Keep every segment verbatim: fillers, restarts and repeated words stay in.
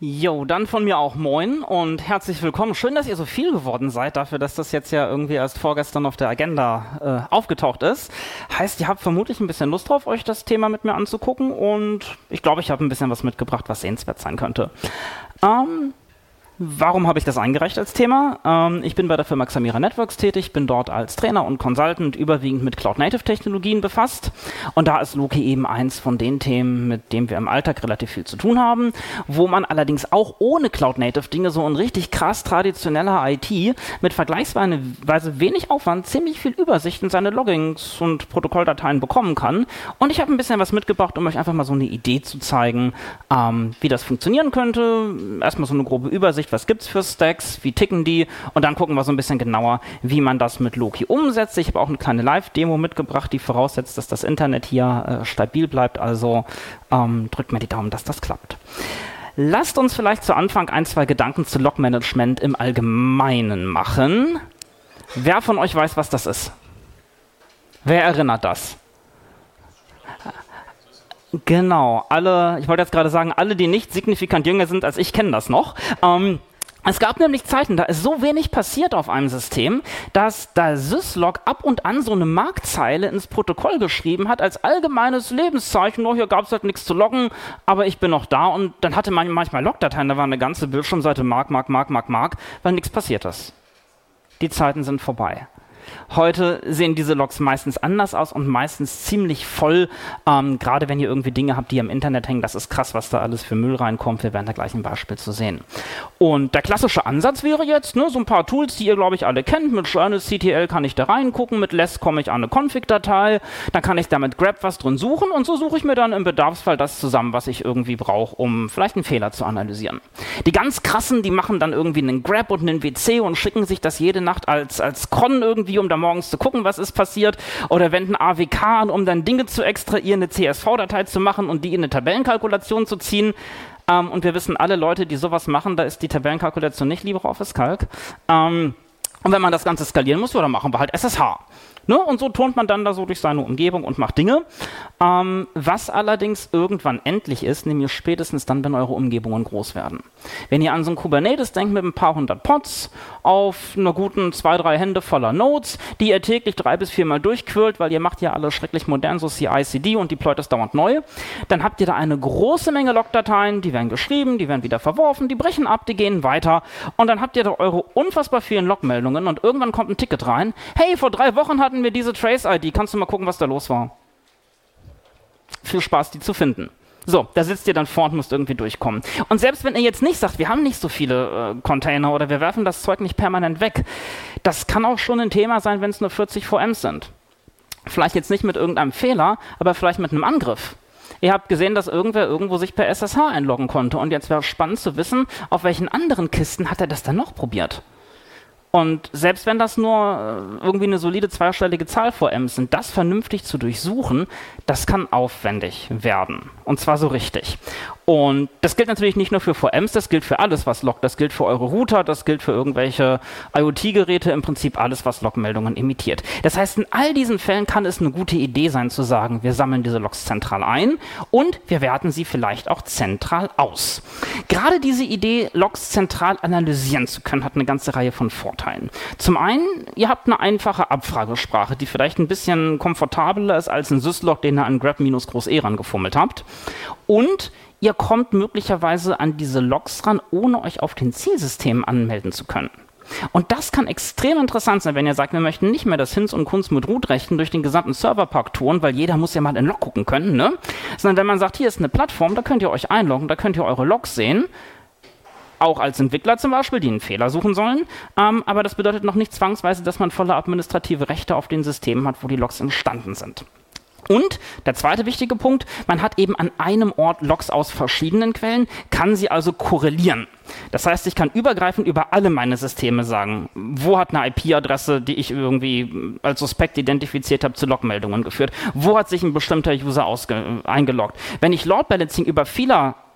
Jo, dann von mir auch moin und herzlich willkommen. Schön, dass ihr so viel geworden seid, dafür, dass das jetzt ja irgendwie erst vorgestern auf der Agenda äh, aufgetaucht ist. Heißt, ihr habt vermutlich ein bisschen Lust drauf, euch das Thema mit mir anzugucken und ich glaube, ich habe ein bisschen was mitgebracht, was sehenswert sein könnte. Ähm... Warum habe ich das eingereicht als Thema? Ähm, ich bin bei der Firma Xamira Networks tätig, bin dort als Trainer und Consultant überwiegend mit Cloud-Native-Technologien befasst. Und da ist Loki eben eins von den Themen, mit dem wir im Alltag relativ viel zu tun haben, wo man allerdings auch ohne Cloud-Native-Dinge so in richtig krass traditioneller I T mit vergleichsweise wenig Aufwand ziemlich viel Übersicht in seine Loggings und Protokolldateien bekommen kann. Und ich habe ein bisschen was mitgebracht, um euch einfach mal so eine Idee zu zeigen, ähm, wie das funktionieren könnte. Erstmal so eine grobe Übersicht, was gibt's für Stacks, wie ticken die und dann gucken wir so ein bisschen genauer, wie man das mit Loki umsetzt. Ich habe auch eine kleine Live-Demo mitgebracht, die voraussetzt, dass das Internet hier äh, stabil bleibt, also ähm, drückt mir die Daumen, dass das klappt. Lasst uns vielleicht zu Anfang ein, zwei Gedanken zu Log-Management im Allgemeinen machen. Wer von euch weiß, was das ist? Wer erinnert das? Genau, alle, ich wollte jetzt gerade sagen, alle, die nicht signifikant jünger sind als ich, kennen das noch. Ähm, es gab nämlich Zeiten, da ist so wenig passiert auf einem System, dass der Syslog ab und an so eine Markzeile ins Protokoll geschrieben hat als allgemeines Lebenszeichen. Oh, hier gab es halt nichts zu loggen, aber ich bin noch da. Und dann hatte man manchmal Logdateien, da war eine ganze Bildschirmseite Mark, Mark, Mark, Mark, Mark, weil nichts passiert ist. Die Zeiten sind vorbei. Heute sehen diese Logs meistens anders aus und meistens ziemlich voll, ähm, gerade wenn ihr irgendwie Dinge habt, die im Internet hängen. Das ist krass, was da alles für Müll reinkommt. Wir werden da gleich ein Beispiel zu sehen. Und der klassische Ansatz wäre jetzt, ne, so ein paar Tools, die ihr, glaube ich, alle kennt. Mit journalctl kann ich da reingucken, mit less komme ich an eine Config-Datei, dann kann ich da mit grep was drin suchen und so suche ich mir dann im Bedarfsfall das zusammen, was ich irgendwie brauche, um vielleicht einen Fehler zu analysieren. Die ganz krassen, die machen dann irgendwie einen grep und einen W C und schicken sich das jede Nacht als, als Cron irgendwie, um da morgens zu gucken, was ist passiert, oder wenden A W K an, um dann Dinge zu extrahieren, eine C S V-Datei zu machen und die in eine Tabellenkalkulation zu ziehen. Ähm, und wir wissen, alle Leute, die sowas machen, da ist die Tabellenkalkulation nicht LibreOffice Calc. Ähm, und wenn man das Ganze skalieren muss, ja, dann machen wir halt S S H. Ne? Und so turnt man dann da so durch seine Umgebung und macht Dinge. Ähm, was allerdings irgendwann endlich ist, nämlich spätestens dann, wenn eure Umgebungen groß werden. Wenn ihr an so ein Kubernetes denkt mit ein paar hundert Pods auf einer guten zwei, drei Hände voller Nodes, die ihr täglich drei bis viermal durchquirlt, weil ihr macht ja alles schrecklich modern, so C I C D und deployt es dauernd neu, dann habt ihr da eine große Menge Logdateien, die werden geschrieben, die werden wieder verworfen, die brechen ab, die gehen weiter und dann habt ihr da eure unfassbar vielen Logmeldungen und irgendwann kommt ein Ticket rein. Hey, vor drei Wochen hatten wir diese Trace-I D, kannst du mal gucken, was da los war? Viel Spaß, die zu finden. So, da sitzt ihr dann vor und müsst irgendwie durchkommen. Und selbst wenn ihr jetzt nicht sagt, wir haben nicht so viele äh, Container oder wir werfen das Zeug nicht permanent weg, das kann auch schon ein Thema sein, wenn es nur vierzig V Ms sind. Vielleicht jetzt nicht mit irgendeinem Fehler, aber vielleicht mit einem Angriff. Ihr habt gesehen, dass irgendwer irgendwo sich per S S H einloggen konnte und jetzt wäre es spannend zu wissen, auf welchen anderen Kisten hat er das dann noch probiert. Und selbst wenn das nur irgendwie eine solide zweistellige Zahl V Ms sind, das vernünftig zu durchsuchen, das kann aufwendig werden. Und zwar so richtig. Und das gilt natürlich nicht nur für V Ms, das gilt für alles, was loggt. Das gilt für eure Router, das gilt für irgendwelche IoT-Geräte, im Prinzip alles, was Logmeldungen emittiert. Das heißt, in all diesen Fällen kann es eine gute Idee sein, zu sagen, wir sammeln diese Logs zentral ein und wir werten sie vielleicht auch zentral aus. Gerade diese Idee, Logs zentral analysieren zu können, hat eine ganze Reihe von Vorteilen. Zum einen, ihr habt eine einfache Abfragesprache, die vielleicht ein bisschen komfortabler ist als ein Syslog, den ihr an grep-groß-E rangefummelt habt. Und ihr kommt möglicherweise an diese Logs ran, ohne euch auf den Zielsystemen anmelden zu können. Und das kann extrem interessant sein, wenn ihr sagt, wir möchten nicht mehr das Hinz und Kunz mit Root-Rechten durch den gesamten Serverpark touren, weil jeder muss ja mal in Log gucken können, ne? Sondern wenn man sagt, hier ist eine Plattform, da könnt ihr euch einloggen, da könnt ihr eure Logs sehen, auch als Entwickler zum Beispiel, die einen Fehler suchen sollen, ähm, aber das bedeutet noch nicht zwangsweise, dass man volle administrative Rechte auf den Systemen hat, wo die Logs entstanden sind. Und der zweite wichtige Punkt, man hat eben an einem Ort Logs aus verschiedenen Quellen, kann sie also korrelieren. Das heißt, ich kann übergreifend über alle meine Systeme sagen, wo hat eine I P-Adresse, die ich irgendwie als suspekt identifiziert habe, zu Logmeldungen geführt, wo hat sich ein bestimmter User ausge- eingeloggt. Wenn ich Load Balancing über vieler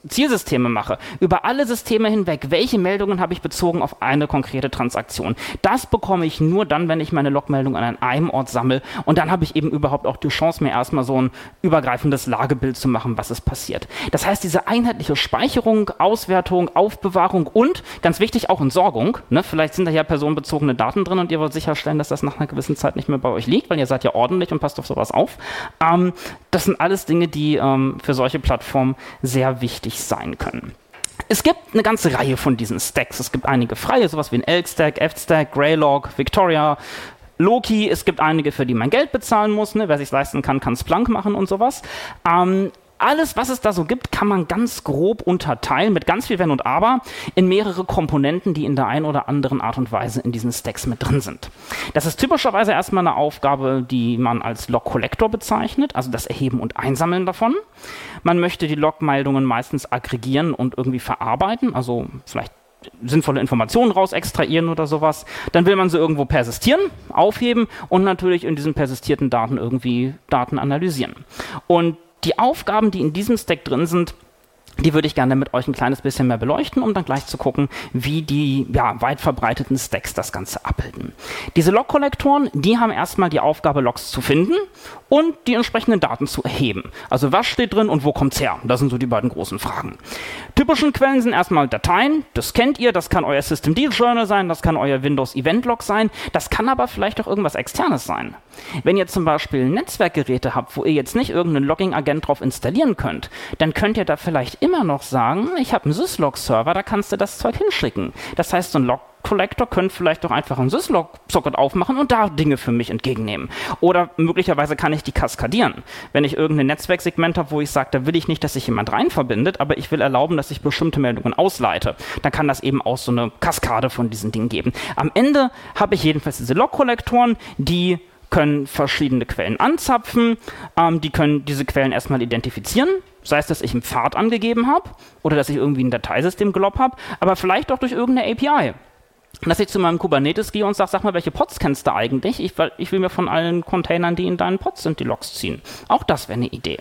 Zielsysteme mache, über alle Systeme hinweg, welche Meldungen habe ich bezogen auf eine konkrete Transaktion. Das bekomme ich nur dann, wenn ich meine Logmeldung an einem Ort sammle, und dann habe ich eben überhaupt auch die Chance, mir erstmal so ein übergreifendes Lagebild zu machen, was ist passiert. Das heißt, diese einheitliche Speicherung, Auswertung, Aufbewahrung und, ganz wichtig, auch Entsorgung, ne? Vielleicht sind da ja personenbezogene Daten drin und ihr wollt sicherstellen, dass das nach einer gewissen Zeit nicht mehr bei euch liegt, weil ihr seid ja ordentlich und passt auf sowas auf. Ähm, das sind alles Dinge, die ähm, für solche Plattformen sehr wichtig sein können. Es gibt eine ganze Reihe von diesen Stacks. Es gibt einige freie, sowas wie ein Elk-Stack, F-Stack, Greylog, Victoria, Loki. Es gibt einige, für die man Geld bezahlen muss. Ne? Wer sich leisten kann, kann Splunk machen und sowas. Ähm, Alles, was es da so gibt, kann man ganz grob unterteilen, mit ganz viel Wenn und Aber, in mehrere Komponenten, die in der einen oder anderen Art und Weise in diesen Stacks mit drin sind. Das ist typischerweise erstmal eine Aufgabe, die man als Log-Collector bezeichnet, also das Erheben und Einsammeln davon. Man möchte die Logmeldungen meistens aggregieren und irgendwie verarbeiten, also vielleicht sinnvolle Informationen raus extrahieren oder sowas. Dann will man sie irgendwo persistieren, aufheben und natürlich in diesen persistierten Daten irgendwie Daten analysieren. Und die Aufgaben, die in diesem Stack drin sind, die würde ich gerne mit euch ein kleines bisschen mehr beleuchten, um dann gleich zu gucken, wie die ja, weit verbreiteten Stacks das Ganze abbilden. Diese Log-Kollektoren, die haben erstmal die Aufgabe, Logs zu finden und die entsprechenden Daten zu erheben. Also was steht drin und wo kommt's her? Das sind so die beiden großen Fragen. Typischen Quellen sind erstmal Dateien, das kennt ihr, das kann euer Systemd-Journal sein, das kann euer Windows-Event-Log sein, das kann aber vielleicht auch irgendwas Externes sein. Wenn ihr zum Beispiel Netzwerkgeräte habt, wo ihr jetzt nicht irgendeinen Logging-Agent drauf installieren könnt, dann könnt ihr da vielleicht immer noch sagen, ich habe einen Syslog-Server, da kannst du das Zeug hinschicken. Das heißt, so ein Log-Collector könnte vielleicht auch einfach einen Syslog-Socket aufmachen und da Dinge für mich entgegennehmen. Oder möglicherweise kann ich die kaskadieren. Wenn ich irgendein Netzwerksegment habe, wo ich sage, da will ich nicht, dass sich jemand rein verbindet, aber ich will erlauben, dass ich bestimmte Meldungen ausleite, dann kann das eben auch so eine Kaskade von diesen Dingen geben. Am Ende habe ich jedenfalls diese Log-Kollektoren, die können verschiedene Quellen anzapfen, ähm, die können diese Quellen erstmal identifizieren, sei es, dass ich einen Pfad angegeben habe oder dass ich irgendwie ein Dateisystem gelobt habe, aber vielleicht auch durch irgendeine A P I. Dass ich zu meinem Kubernetes gehe und sage, sag mal, welche Pods kennst du eigentlich? Ich, ich will mir von allen Containern, die in deinen Pods sind, die Logs ziehen. Auch das wäre eine Idee.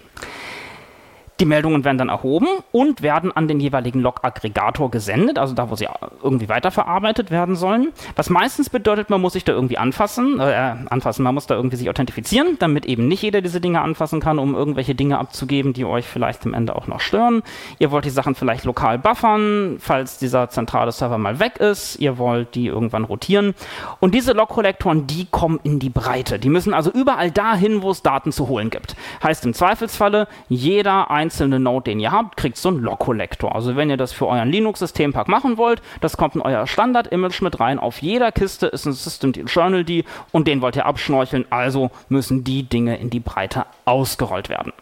Die Meldungen werden dann erhoben und werden an den jeweiligen Log-Aggregator gesendet, also da, wo sie irgendwie weiterverarbeitet werden sollen. Was meistens bedeutet, man muss sich da irgendwie anfassen, äh, anfassen, man muss da irgendwie sich authentifizieren, damit eben nicht jeder diese Dinge anfassen kann, um irgendwelche Dinge abzugeben, die euch vielleicht am Ende auch noch stören. Ihr wollt die Sachen vielleicht lokal buffern, falls dieser zentrale Server mal weg ist. Ihr wollt die irgendwann rotieren. Und diese Log-Kollektoren, die kommen in die Breite. Die müssen also überall dahin, wo es Daten zu holen gibt. Heißt im Zweifelsfalle, jeder einzelne einzelne Node, den ihr habt, kriegt so einen Log-Kollektor. Also wenn ihr das für euren Linux-Systempark machen wollt, das kommt in euer Standard-Image mit rein. Auf jeder Kiste ist ein Systemd-Journal-D und den wollt ihr abschnorcheln, also müssen die Dinge in die Breite ausgerollt werden.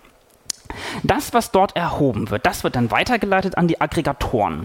Das, was dort erhoben wird, das wird dann weitergeleitet an die Aggregatoren.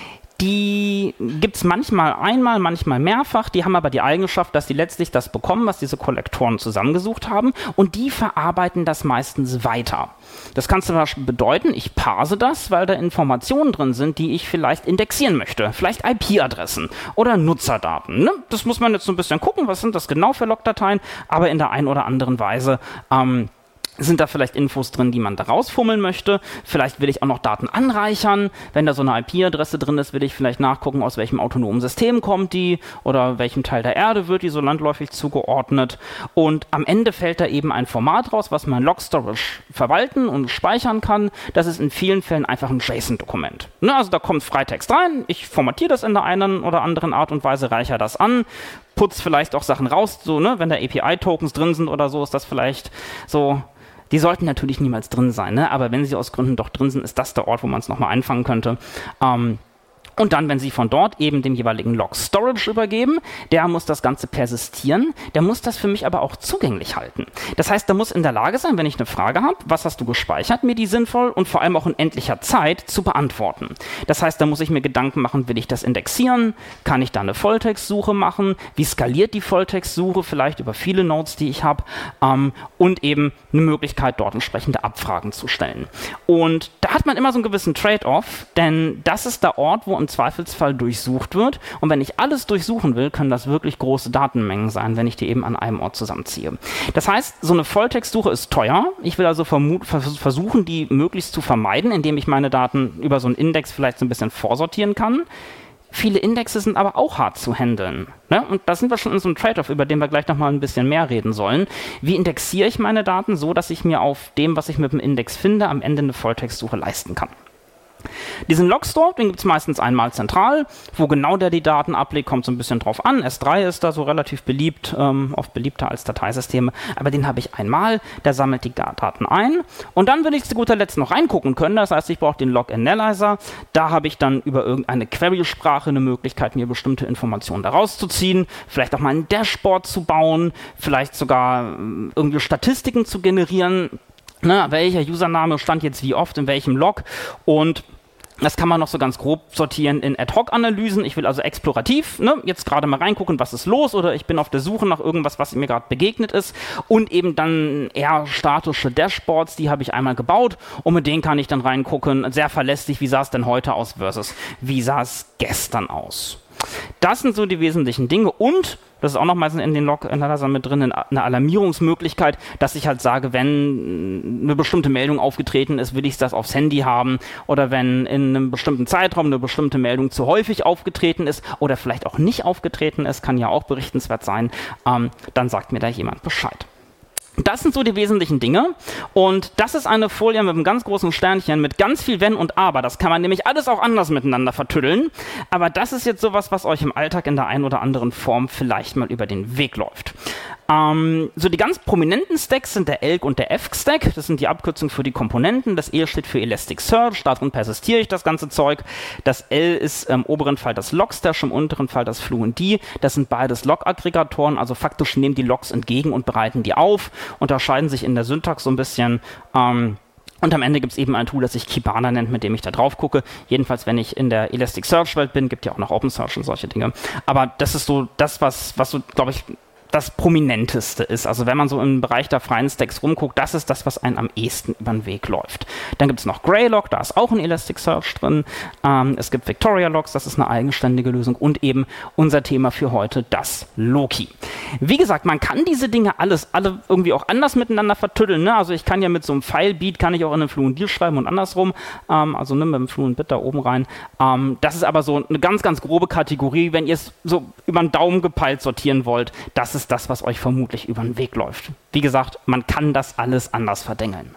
Die gibt es manchmal einmal, manchmal mehrfach. Die haben aber die Eigenschaft, dass sie letztlich das bekommen, was diese Kollektoren zusammengesucht haben. Und die verarbeiten das meistens weiter. Das kann zum Beispiel bedeuten, ich parse das, weil da Informationen drin sind, die ich vielleicht indexieren möchte. Vielleicht I P-Adressen oder Nutzerdaten. Ne? Das muss man jetzt so ein bisschen gucken, was sind das genau für Logdateien. Aber in der einen oder anderen Weise ähm, sind da vielleicht Infos drin, die man da rausfummeln möchte. Vielleicht will ich auch noch Daten anreichern. Wenn da so eine I P-Adresse drin ist, will ich vielleicht nachgucken, aus welchem autonomen System kommt die oder welchem Teil der Erde wird die so landläufig zugeordnet. Und am Ende fällt da eben ein Format raus, was mein Log-Storage verwalten und speichern kann. Das ist in vielen Fällen einfach ein JSON-Dokument. Ne, also da kommt Freitext rein, ich formatiere das in der einen oder anderen Art und Weise, reichere das an, putze vielleicht auch Sachen raus, so, ne, wenn da A P I-Tokens drin sind oder so, ist das vielleicht so. Die sollten natürlich niemals drin sein, ne? Aber wenn sie aus Gründen doch drin sind, ist das der Ort, wo man es nochmal einfangen könnte. Ähm, Und dann, wenn Sie von dort eben dem jeweiligen Log-Storage übergeben, der muss das Ganze persistieren, der muss das für mich aber auch zugänglich halten. Das heißt, der muss in der Lage sein, wenn ich eine Frage habe, was hast du gespeichert, mir die sinnvoll und vor allem auch in endlicher Zeit zu beantworten. Das heißt, da muss ich mir Gedanken machen, will ich das indexieren? Kann ich da eine Volltextsuche machen? Wie skaliert die Volltextsuche vielleicht über viele Nodes, die ich habe? Ähm, und eben eine Möglichkeit, dort entsprechende Abfragen zu stellen. Und da hat man immer so einen gewissen Trade-off, denn das ist der Ort, wo im im Zweifelsfall durchsucht wird. Und wenn ich alles durchsuchen will, können das wirklich große Datenmengen sein, wenn ich die eben an einem Ort zusammenziehe. Das heißt, so eine Volltextsuche ist teuer. Ich will also versuchen, die möglichst zu vermeiden, indem ich meine Daten über so einen Index vielleicht so ein bisschen vorsortieren kann. Viele Indexe sind aber auch hart zu handeln. Ne? Und da sind wir schon in so einem Trade-off, über den wir gleich nochmal ein bisschen mehr reden sollen. Wie indexiere ich meine Daten so, dass ich mir auf dem, was ich mit dem Index finde, am Ende eine Volltextsuche leisten kann? Diesen Logstore, den gibt es meistens einmal zentral. Wo genau der die Daten ablegt, kommt so ein bisschen drauf an. S drei ist da so relativ beliebt, ähm, oft beliebter als Dateisysteme. Aber den habe ich einmal, der sammelt die Daten ein. Und dann will ich zu guter Letzt noch reingucken können. Das heißt, ich brauche den Log Analyzer. Da habe ich dann über irgendeine Query-Sprache eine Möglichkeit, mir bestimmte Informationen daraus zu ziehen. Vielleicht auch mal ein Dashboard zu bauen. Vielleicht sogar äh, irgendwie Statistiken zu generieren. Na, welcher Username stand jetzt wie oft in welchem Log, und das kann man noch so ganz grob sortieren in Ad-Hoc-Analysen. Ich will also explorativ, ne, jetzt gerade mal reingucken, was ist los, oder ich bin auf der Suche nach irgendwas, was mir gerade begegnet ist, und eben dann eher statische Dashboards, die habe ich einmal gebaut, und mit denen kann ich dann reingucken, sehr verlässlich, wie sah es denn heute aus versus wie sah es gestern aus. Das sind so die wesentlichen Dinge, und das ist auch noch meistens in den Log-Analyzer mit drin, eine Alarmierungsmöglichkeit, dass ich halt sage, wenn eine bestimmte Meldung aufgetreten ist, will ich das aufs Handy haben, oder wenn in einem bestimmten Zeitraum eine bestimmte Meldung zu häufig aufgetreten ist oder vielleicht auch nicht aufgetreten ist, kann ja auch berichtenswert sein, ähm, dann sagt mir da jemand Bescheid. Das sind so die wesentlichen Dinge, und das ist eine Folie mit einem ganz großen Sternchen mit ganz viel Wenn und Aber. Das kann man nämlich alles auch anders miteinander vertüddeln, aber das ist jetzt sowas, was euch im Alltag in der einen oder anderen Form vielleicht mal über den Weg läuft. Ähm, so die ganz prominenten Stacks sind der Elk und der Efk-Stack. Das sind die Abkürzungen für die Komponenten. Das E steht für Elasticsearch, darin persistiere ich das ganze Zeug. Das L ist im oberen Fall das Logstash, im unteren Fall das Fluentd. Das sind beides Log-Aggregatoren, also faktisch nehmen die Logs entgegen und bereiten die auf, unterscheiden sich in der Syntax so ein bisschen. Ähm, Und am Ende gibt es eben ein Tool, das sich Kibana nennt, mit dem ich da drauf gucke. Jedenfalls, wenn ich in der Elasticsearch-Welt bin, gibt ja auch noch OpenSearch und solche Dinge. Aber das ist so das, was, was so, glaube ich, das Prominenteste ist. Also wenn man so im Bereich der freien Stacks rumguckt, das ist das, was einem am ehesten über den Weg läuft. Dann gibt es noch Graylog, da ist auch ein Elasticsearch drin. Ähm, es gibt Victoria Logs, das ist eine eigenständige Lösung, und eben unser Thema für heute, das Loki. Wie gesagt, man kann diese Dinge alles, alle irgendwie auch anders miteinander vertüddeln. Ne? Also ich kann ja mit so einem File-Beat, kann ich auch in einem Fluentd schreiben und andersrum. Ähm, also ne, mit dem Fluent-Bit da oben rein. Ähm, das ist aber so eine ganz, ganz grobe Kategorie. Wenn ihr es so über den Daumen gepeilt sortieren wollt, das ist das, was euch vermutlich über den Weg läuft. Wie gesagt, man kann das alles anders verdengeln.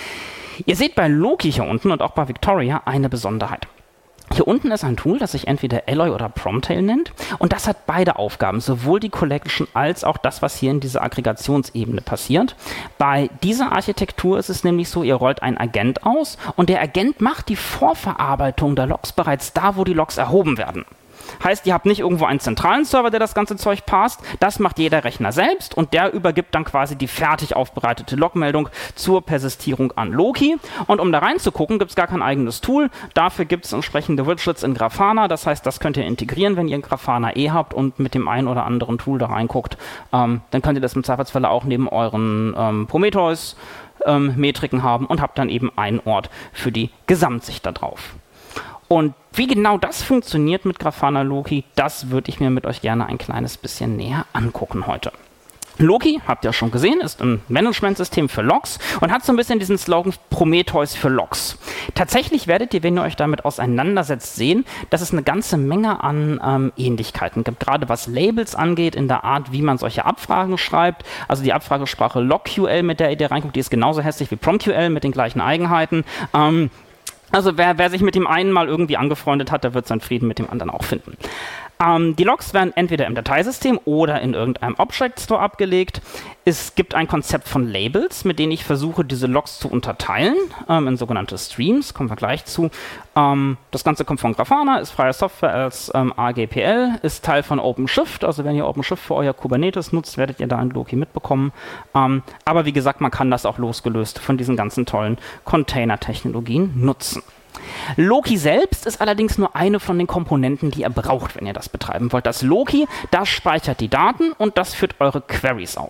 Ihr seht bei Loki hier unten und auch bei Victoria eine Besonderheit. Hier unten ist ein Tool, das sich entweder Alloy oder Promtail nennt, und das hat beide Aufgaben, sowohl die Collection als auch das, was hier in dieser Aggregationsebene passiert. Bei dieser Architektur ist es nämlich so, ihr rollt einen Agent aus, und der Agent macht die Vorverarbeitung der Logs bereits da, wo die Logs erhoben werden. Heißt, ihr habt nicht irgendwo einen zentralen Server, der das ganze Zeug passt. Das macht jeder Rechner selbst, und der übergibt dann quasi die fertig aufbereitete Logmeldung zur Persistierung an Loki. Und um da reinzugucken, gibt es gar kein eigenes Tool. Dafür gibt es entsprechende Widgets in Grafana. Das heißt, das könnt ihr integrieren, wenn ihr Grafana eh habt und mit dem einen oder anderen Tool da reinguckt. Ähm, dann könnt ihr das im Zweifelsfall auch neben euren ähm, Prometheus ähm, Metriken haben und habt dann eben einen Ort für die Gesamtsicht da drauf. Und wie genau das funktioniert mit Grafana Loki, das würde ich mir mit euch gerne ein kleines bisschen näher angucken heute. Loki, habt ihr schon gesehen, ist ein Managementsystem für Logs und hat so ein bisschen diesen Slogan Prometheus für Logs. Tatsächlich werdet ihr, wenn ihr euch damit auseinandersetzt, sehen, dass es eine ganze Menge an ähm, Ähnlichkeiten gibt, gerade was Labels angeht, in der Art, wie man solche Abfragen schreibt. Also die Abfragesprache LogQL, mit der ihr reinguckt, die ist genauso hässlich wie PromQL mit den gleichen Eigenheiten. Ähm, Also wer, wer sich mit dem einen mal irgendwie angefreundet hat, der wird seinen Frieden mit dem anderen auch finden. Ähm, die Logs werden entweder im Dateisystem oder in irgendeinem Object Store abgelegt. Es gibt ein Konzept von Labels, mit denen ich versuche, diese Logs zu unterteilen ähm, in sogenannte Streams. Kommen wir gleich zu. Ähm, das Ganze kommt von Grafana, ist freie Software als ähm, A G P L, ist Teil von OpenShift. Also wenn ihr OpenShift für euer Kubernetes nutzt, werdet ihr da ein Loki mitbekommen. Ähm, aber wie gesagt, man kann das auch losgelöst von diesen ganzen tollen Container-Technologien nutzen. Loki selbst ist allerdings nur eine von den Komponenten, die ihr braucht, wenn ihr das betreiben wollt. Das Loki, das speichert die Daten und das führt eure Queries aus.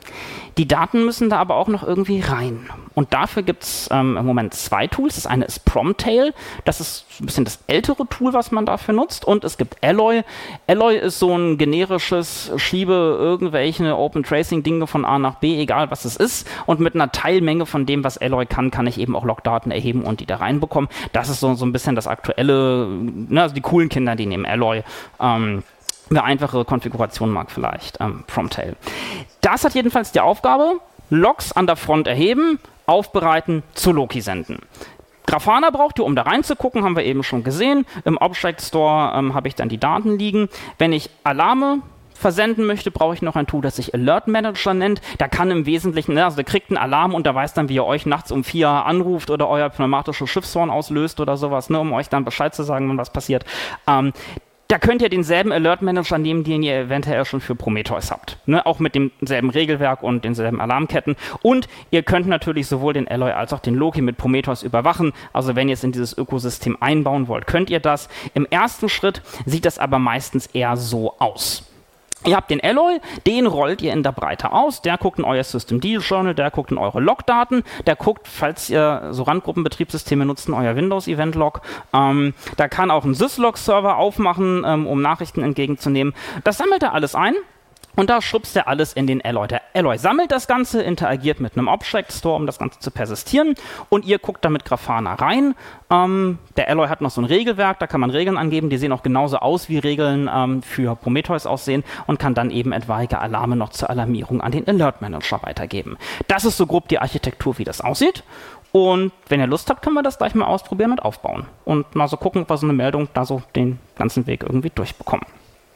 Die Daten müssen da aber auch noch irgendwie rein. Und dafür gibt es ähm, im Moment zwei Tools. Das eine ist Promptail. Das ist ein bisschen das ältere Tool, was man dafür nutzt. Und es gibt Alloy. Alloy ist so ein generisches Schiebe irgendwelche Open Tracing Dinge von A nach B, egal was es ist. Und mit einer Teilmenge von dem, was Alloy kann, kann ich eben auch Logdaten erheben und die da reinbekommen. Das ist so, so ein bisschen das aktuelle, ne, also die coolen Kinder, die nehmen Alloy. Ähm, Eine einfache Konfiguration mag vielleicht ähm, Promptail. Das hat jedenfalls die Aufgabe, Logs an der Front erheben, aufbereiten, zu Loki senden. Grafana braucht ihr, um da reinzugucken, haben wir eben schon gesehen. Im Object Store ähm, habe ich dann die Daten liegen. Wenn ich Alarme versenden möchte, brauche ich noch ein Tool, das sich Alert Manager nennt. Da kann im Wesentlichen, ne, also der kriegt einen Alarm und der weiß dann, wie ihr euch nachts um vier anruft oder euer pneumatisches Schiffshorn auslöst oder sowas, ne, um euch dann Bescheid zu sagen, wenn was passiert. Ähm, Da könnt ihr denselben Alert Manager nehmen, den ihr eventuell schon für Prometheus habt. Ne? Auch mit demselben Regelwerk und denselben Alarmketten. Und ihr könnt natürlich sowohl den Alloy als auch den Loki mit Prometheus überwachen. Also wenn ihr es in dieses Ökosystem einbauen wollt, könnt ihr das. Im ersten Schritt sieht das aber meistens eher so aus. Ihr habt den Alloy, den rollt ihr in der Breite aus, der guckt in euer Systemd-Journal, der guckt in eure Logdaten, der guckt, falls ihr so Randgruppenbetriebssysteme nutzt, in euer Windows-Event-Log. Ähm, da kann auch ein Syslog-Server aufmachen, ähm, um Nachrichten entgegenzunehmen. Das sammelt er alles ein. Und da schubst er alles in den Alloy. Der Alloy sammelt das Ganze, interagiert mit einem Object Store, um das Ganze zu persistieren. Und ihr guckt da mit Grafana rein. Ähm, der Alloy hat noch so ein Regelwerk, da kann man Regeln angeben. Die sehen auch genauso aus, wie Regeln ähm, für Prometheus aussehen. Und kann dann eben etwaige Alarme noch zur Alarmierung an den Alert Manager weitergeben. Das ist so grob die Architektur, wie das aussieht. Und wenn ihr Lust habt, können wir das gleich mal ausprobieren und aufbauen. Und mal so gucken, ob wir so eine Meldung da so den ganzen Weg irgendwie durchbekommen.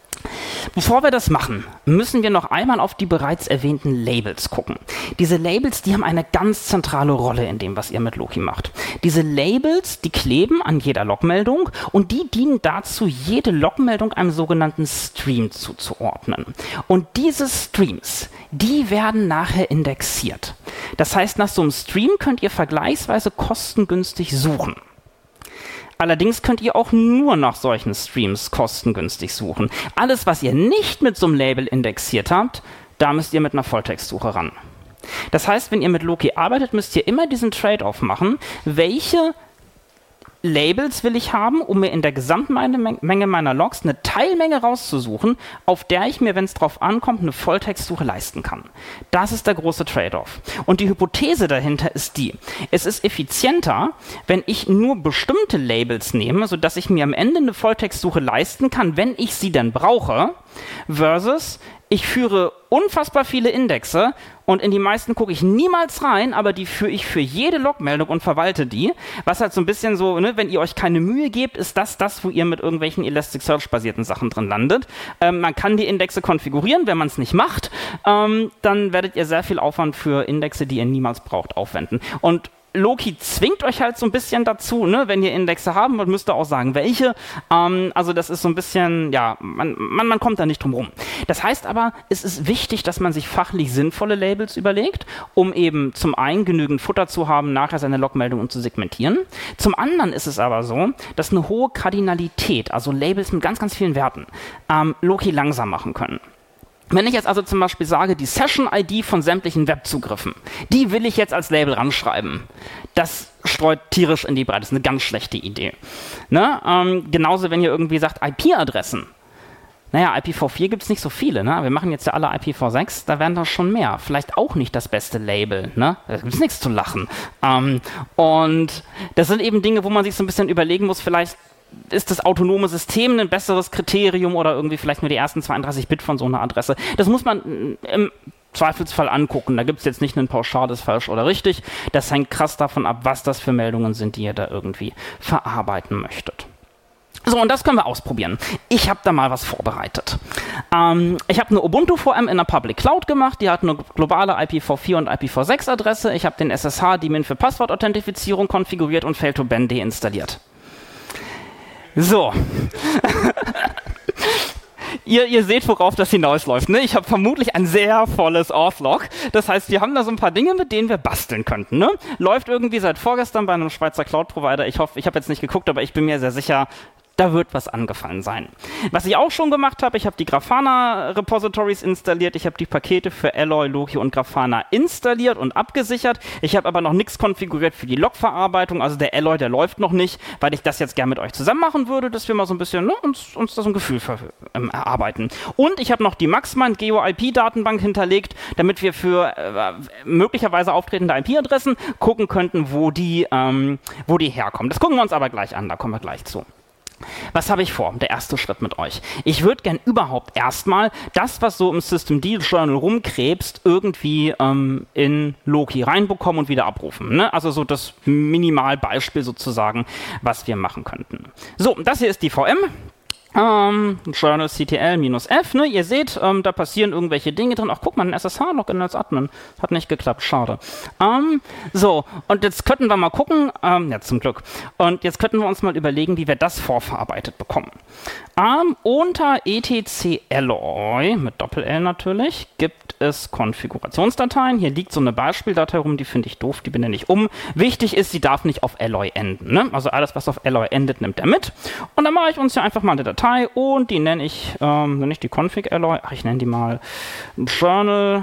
Bevor wir das machen, müssen wir noch einmal auf die bereits erwähnten Labels gucken. Diese Labels, die haben eine ganz zentrale Rolle in dem, was ihr mit Loki macht. Diese Labels, die kleben an jeder Logmeldung und die dienen dazu, jede Logmeldung einem sogenannten Stream zuzuordnen. Und diese Streams, die werden nachher indexiert. Das heißt, nach so einem Stream könnt ihr vergleichsweise kostengünstig suchen. Allerdings könnt ihr auch nur nach solchen Streams kostengünstig suchen. Alles, was ihr nicht mit so einem Label indexiert habt, da müsst ihr mit einer Volltextsuche ran. Das heißt, wenn ihr mit Loki arbeitet, müsst ihr immer diesen Trade-off machen, welche Labels will ich haben, um mir in der Gesamtmenge meiner Logs eine Teilmenge rauszusuchen, auf der ich mir, wenn es drauf ankommt, eine Volltextsuche leisten kann. Das ist der große Trade-off. Und die Hypothese dahinter ist die: Es ist effizienter, wenn ich nur bestimmte Labels nehme, sodass ich mir am Ende eine Volltextsuche leisten kann, wenn ich sie denn brauche, versus ich führe unfassbar viele Indexe und in die meisten gucke ich niemals rein, aber die führe ich für jede Logmeldung und verwalte die. Was halt so ein bisschen so, ne, wenn ihr euch keine Mühe gebt, ist das das, wo ihr mit irgendwelchen Elasticsearch-basierten Sachen drin landet. Ähm, man kann die Indexe konfigurieren, wenn man es nicht macht. Ähm, dann werdet ihr sehr viel Aufwand für Indexe, die ihr niemals braucht, aufwenden. Und Loki zwingt euch halt so ein bisschen dazu, ne? Wenn ihr Indexe haben wollt, müsst ihr auch sagen, welche. Ähm, also das ist so ein bisschen, ja, man, man, man kommt da nicht drum rum. Das heißt aber, es ist wichtig, dass man sich fachlich sinnvolle Labels überlegt, um eben zum einen genügend Futter zu haben, nachher seine Logmeldungen zu segmentieren. Zum anderen ist es aber so, dass eine hohe Kardinalität, also Labels mit ganz, ganz vielen Werten, ähm, Loki langsam machen können. Wenn ich jetzt also zum Beispiel sage, die Session-I D von sämtlichen Webzugriffen, die will ich jetzt als Label ranschreiben, das streut tierisch in die Breite. Das ist eine ganz schlechte Idee. Ne? Ähm, genauso, wenn ihr irgendwie sagt, I P-Adressen. Naja, I P v vier gibt es nicht so viele. Ne? Wir machen jetzt ja alle I P v sechs, da werden das schon mehr. Vielleicht auch nicht das beste Label. Ne? Da gibt es nichts zu lachen. Ähm, und das sind eben Dinge, wo man sich so ein bisschen überlegen muss, vielleicht ist das autonome System ein besseres Kriterium oder irgendwie vielleicht nur die ersten zweiunddreißig Bit von so einer Adresse. Das muss man im Zweifelsfall angucken. Da gibt es jetzt nicht ein pauschales falsch oder richtig. Das hängt krass davon ab, was das für Meldungen sind, die ihr da irgendwie verarbeiten möchtet. So, und das können wir ausprobieren. Ich habe da mal was vorbereitet. Ähm, ich habe eine Ubuntu-V M in der Public Cloud gemacht. Die hat eine globale I P v vier und I P v sechs Adresse. Ich habe den S S H-Daemon für Passwortauthentifizierung konfiguriert und Fail2Ban deinstalliert. So. ihr, ihr seht, worauf das hinausläuft. Ne? Ich habe vermutlich ein sehr volles Auth-Log. Das heißt, wir haben da so ein paar Dinge, mit denen wir basteln könnten. Ne? Läuft irgendwie seit vorgestern bei einem Schweizer Cloud-Provider. Ich hoffe, ich habe jetzt nicht geguckt, aber ich bin mir sehr sicher, da wird was angefallen sein. Was ich auch schon gemacht habe, ich habe die Grafana-Repositories installiert, ich habe die Pakete für Alloy, Loki und Grafana installiert und abgesichert. Ich habe aber noch nichts konfiguriert für die Log-Verarbeitung, also der Alloy, der läuft noch nicht, weil ich das jetzt gerne mit euch zusammen machen würde, dass wir mal so ein bisschen ne, uns, uns da so ein Gefühl für, ähm, erarbeiten. Und ich habe noch die Maxmind Geo I P-Datenbank hinterlegt, damit wir für äh, möglicherweise auftretende I P-Adressen gucken könnten, wo die, ähm, wo die herkommen. Das gucken wir uns aber gleich an, da kommen wir gleich zu. Was habe ich vor? Der erste Schritt mit euch. Ich würde gern überhaupt erstmal das, was so im Systemd-Journal rumkrebst, irgendwie ähm, in Loki reinbekommen und wieder abrufen. Ne? Also so das Minimalbeispiel sozusagen, was wir machen könnten. So, das hier ist die V M. Ähm, Journal C T L-F, ne? Ihr seht, ähm, da passieren irgendwelche Dinge drin. Ach, guck mal, ein S S H-Login als Admin. Hat nicht geklappt, schade. Ähm, so, und jetzt könnten wir mal gucken, ähm, ja, zum Glück. Und jetzt könnten wir uns mal überlegen, wie wir das vorverarbeitet bekommen. Ähm, unter etc alloy, mit Doppel-L natürlich, gibt es Konfigurationsdateien. Hier liegt so eine Beispieldatei rum, die finde ich doof, die benenne ich um. Wichtig ist, sie darf nicht auf Alloy enden. Ne? Also alles, was auf Alloy endet, nimmt er mit. Und dann mache ich uns hier einfach mal eine Datei und die nenne ich, ähm, nenne ich die Config Alloy, ach, ich nenne die mal Journal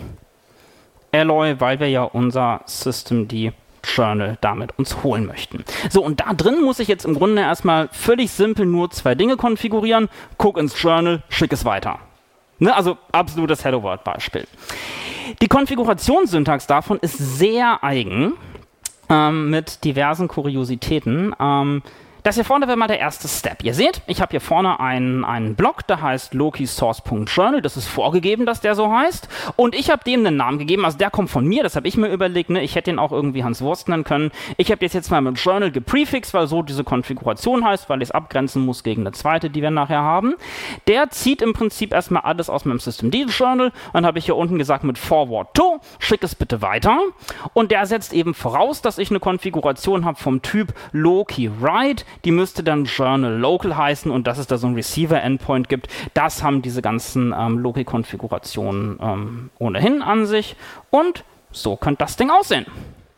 Alloy, weil wir ja unser Systemd Journal damit uns holen möchten. So, und da drin muss ich jetzt im Grunde erstmal völlig simpel nur zwei Dinge konfigurieren. Guck ins Journal, schick es weiter. Ne, also absolutes Hello World Beispiel. Die Konfigurationssyntax davon ist sehr eigen, ähm, mit diversen Kuriositäten. Ähm, Das hier vorne wäre mal der erste Step. Ihr seht, ich habe hier vorne einen, einen Block, der heißt lokisource.journal. Das ist vorgegeben, dass der so heißt. Und ich habe dem einen Namen gegeben. Also der kommt von mir, das habe ich mir überlegt. Ne? Ich hätte den auch irgendwie Hans Wurst nennen können. Ich habe jetzt, jetzt mal mit Journal geprefixt, weil so diese Konfiguration heißt, weil ich es abgrenzen muss gegen eine zweite, die wir nachher haben. Der zieht im Prinzip erstmal alles aus meinem Systemd-Journal. Dann habe ich hier unten gesagt mit forward to, schick es bitte weiter. Und der setzt eben voraus, dass ich eine Konfiguration habe vom Typ loki-write. Die müsste dann Journal Local heißen und dass es da so ein Receiver-Endpoint gibt. Das haben diese ganzen ähm, Loki-Konfigurationen ähm, ohnehin an sich. Und so könnte das Ding aussehen.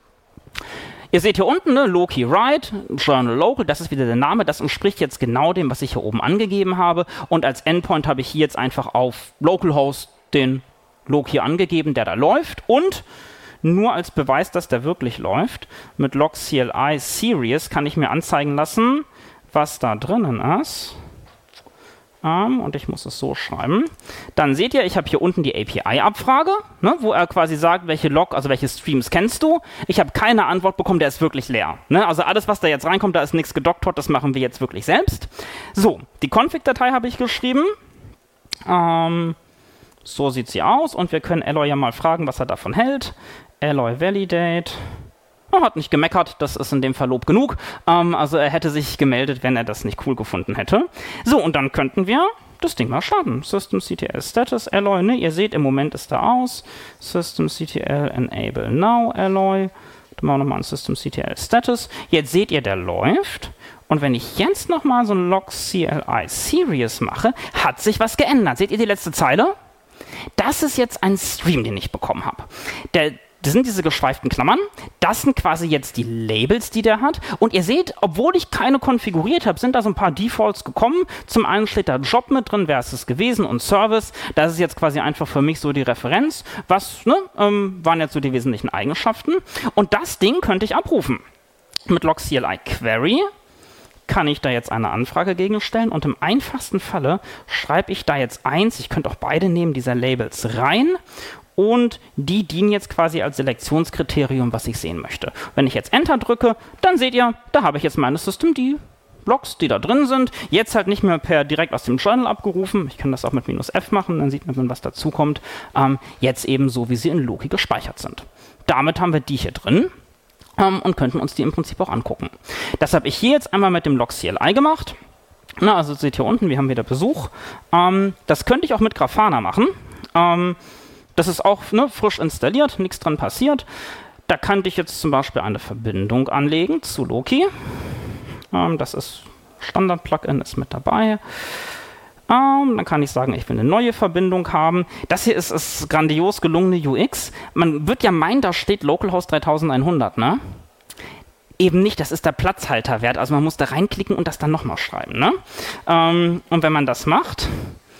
Ihr seht hier unten, ne, Loki-write, Journal Local, das ist wieder der Name. Das entspricht jetzt genau dem, was ich hier oben angegeben habe. Und als Endpoint habe ich hier jetzt einfach auf Localhost den Loki angegeben, der da läuft. Und nur als Beweis, dass der wirklich läuft, mit log C L I Serious kann ich mir anzeigen lassen, was da drinnen ist. Ähm, und ich muss es so schreiben. Dann seht ihr, ich habe hier unten die A P I-Abfrage, ne, wo er quasi sagt, welche Log, also welche Streams kennst du. Ich habe keine Antwort bekommen, der ist wirklich leer. Ne? Also alles, was da jetzt reinkommt, da ist nichts gedoktert, das machen wir jetzt wirklich selbst. So, die Config-Datei habe ich geschrieben. Ähm, so sieht sie aus und wir können Alloy ja mal fragen, was er davon hält. Alloy validate. Er hat nicht gemeckert, das ist in dem Fall Lob genug. Ähm, also er hätte sich gemeldet, wenn er das nicht cool gefunden hätte. So, und dann könnten wir das Ding mal starten. Systemctl status Alloy, ne? Ihr seht, im Moment ist er aus. Systemctl enable now Alloy. Dann machen wir nochmal ein Systemctl status. Jetzt seht ihr, der läuft. Und wenn ich jetzt nochmal so ein log C L I Serious mache, hat sich was geändert. Seht ihr die letzte Zeile? Das ist jetzt ein Stream, den ich bekommen habe. Der Das sind diese geschweiften Klammern. Das sind quasi jetzt die Labels, die der hat. Und ihr seht, obwohl ich keine konfiguriert habe, sind da so ein paar Defaults gekommen. Zum einen steht da Job mit drin, wer ist es gewesen, und Service. Das ist jetzt quasi einfach für mich so die Referenz. Was ne, ähm, waren jetzt so die wesentlichen Eigenschaften. Und das Ding könnte ich abrufen. Mit log C L I Query kann ich da jetzt eine Anfrage gegenstellen. Und im einfachsten Falle schreibe ich da jetzt eins, ich könnte auch beide nehmen, dieser Labels rein. Und die dienen jetzt quasi als Selektionskriterium, was ich sehen möchte. Wenn ich jetzt Enter drücke, dann seht ihr, da habe ich jetzt meine Systemd-Logs, die da drin sind. Jetzt halt nicht mehr per direkt aus dem Journal abgerufen. Ich kann das auch mit minus F machen, dann sieht man, was dazukommt. Ähm, jetzt eben so, wie sie in Loki gespeichert sind. Damit haben wir die hier drin ähm, und könnten uns die im Prinzip auch angucken. Das habe ich hier jetzt einmal mit dem log C L I gemacht. Na, also seht ihr unten, wir haben wieder Besuch. Ähm, das könnte ich auch mit Grafana machen. Ähm, Das ist auch ne, frisch installiert, nichts dran passiert. Da könnte ich jetzt zum Beispiel eine Verbindung anlegen zu Loki. Ähm, das ist Standard-Plugin, ist mit dabei. Ähm, dann kann ich sagen, ich will eine neue Verbindung haben. Das hier ist, ist grandios gelungene U X. Man wird ja meinen, da steht Localhost dreitausendeinhundert, ne? Eben nicht, das ist der Platzhalterwert. Also man muss da reinklicken und das dann nochmal schreiben. Ne? Ähm, und wenn man das macht...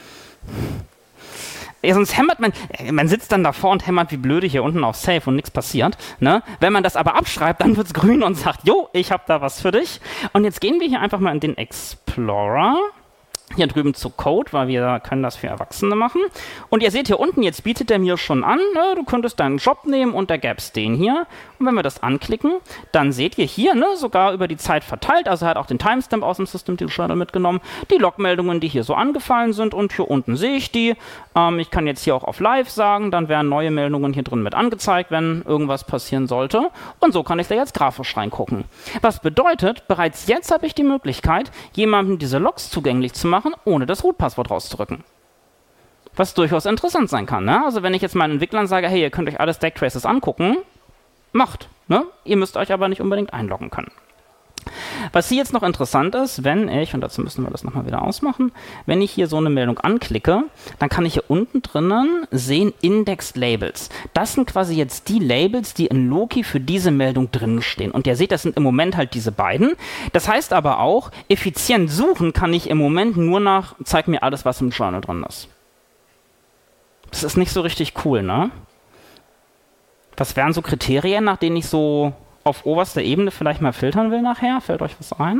Ja, sonst hämmert man, man sitzt dann davor und hämmert wie blöde hier unten auf Save und nichts passiert. Ne? Wenn man das aber abschreibt, dann wird es grün und sagt, jo, ich habe da was für dich. Und jetzt gehen wir hier einfach mal in den Explorer. Hier drüben zu Code, weil wir können das für Erwachsene machen. Und ihr seht hier unten, jetzt bietet er mir schon an, ne, du könntest deinen Job nehmen und da gäbe es den hier. Und wenn wir das anklicken, dann seht ihr hier, ne, sogar über die Zeit verteilt, also er hat auch den Timestamp aus dem System Journal mitgenommen, die Logmeldungen, die hier so angefallen sind und hier unten sehe ich die. Ähm, ich kann jetzt hier auch auf Live sagen, dann werden neue Meldungen hier drin mit angezeigt, wenn irgendwas passieren sollte. Und so kann ich da jetzt grafisch reingucken. Was bedeutet, bereits jetzt habe ich die Möglichkeit, jemandem diese Logs zugänglich zu machen, ohne das Root-Passwort rauszudrücken. Was durchaus interessant sein kann. Ne? Also wenn ich jetzt meinen Entwicklern sage, hey, ihr könnt euch alle Stack-Traces angucken, macht. Ne? Ihr müsst euch aber nicht unbedingt einloggen können. Was hier jetzt noch interessant ist, wenn ich, und dazu müssen wir das nochmal wieder ausmachen, wenn ich hier so eine Meldung anklicke, dann kann ich hier unten drinnen sehen Indexed Labels. Das sind quasi jetzt die Labels, die in Loki für diese Meldung drinnen stehen. Und ihr seht, das sind im Moment halt diese beiden. Das heißt aber auch, effizient suchen kann ich im Moment nur nach, zeig mir alles, was im Journal drin ist. Das ist nicht so richtig cool, ne? Was wären so Kriterien, nach denen ich so auf oberster Ebene vielleicht mal filtern will nachher? Fällt euch was ein?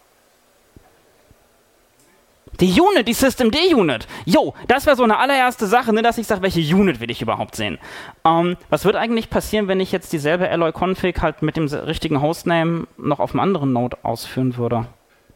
Die Unit, die Systemd-Unit. Jo, das wäre so eine allererste Sache, ne, dass ich sage, welche Unit will ich überhaupt sehen. Ähm, was wird eigentlich passieren, wenn ich jetzt dieselbe Alloy-Config halt mit dem richtigen Hostname noch auf einem anderen Node ausführen würde?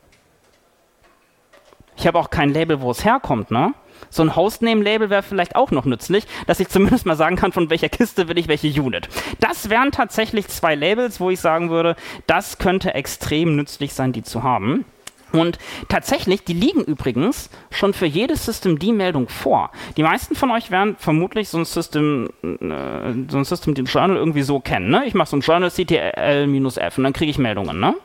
Ich habe auch kein Label, wo es herkommt, ne? So ein Hostname-Label wäre vielleicht auch noch nützlich, dass ich zumindest mal sagen kann, von welcher Kiste will ich welche Unit. Das wären tatsächlich zwei Labels, wo ich sagen würde, das könnte extrem nützlich sein, die zu haben. Und tatsächlich, die liegen übrigens schon für jede Systemd-Meldung vor. Die meisten von euch werden vermutlich so ein System, äh, so ein Systemd-Journal irgendwie so kennen. Ne? Ich mache so ein Journal C T L-F und dann kriege ich Meldungen, ne?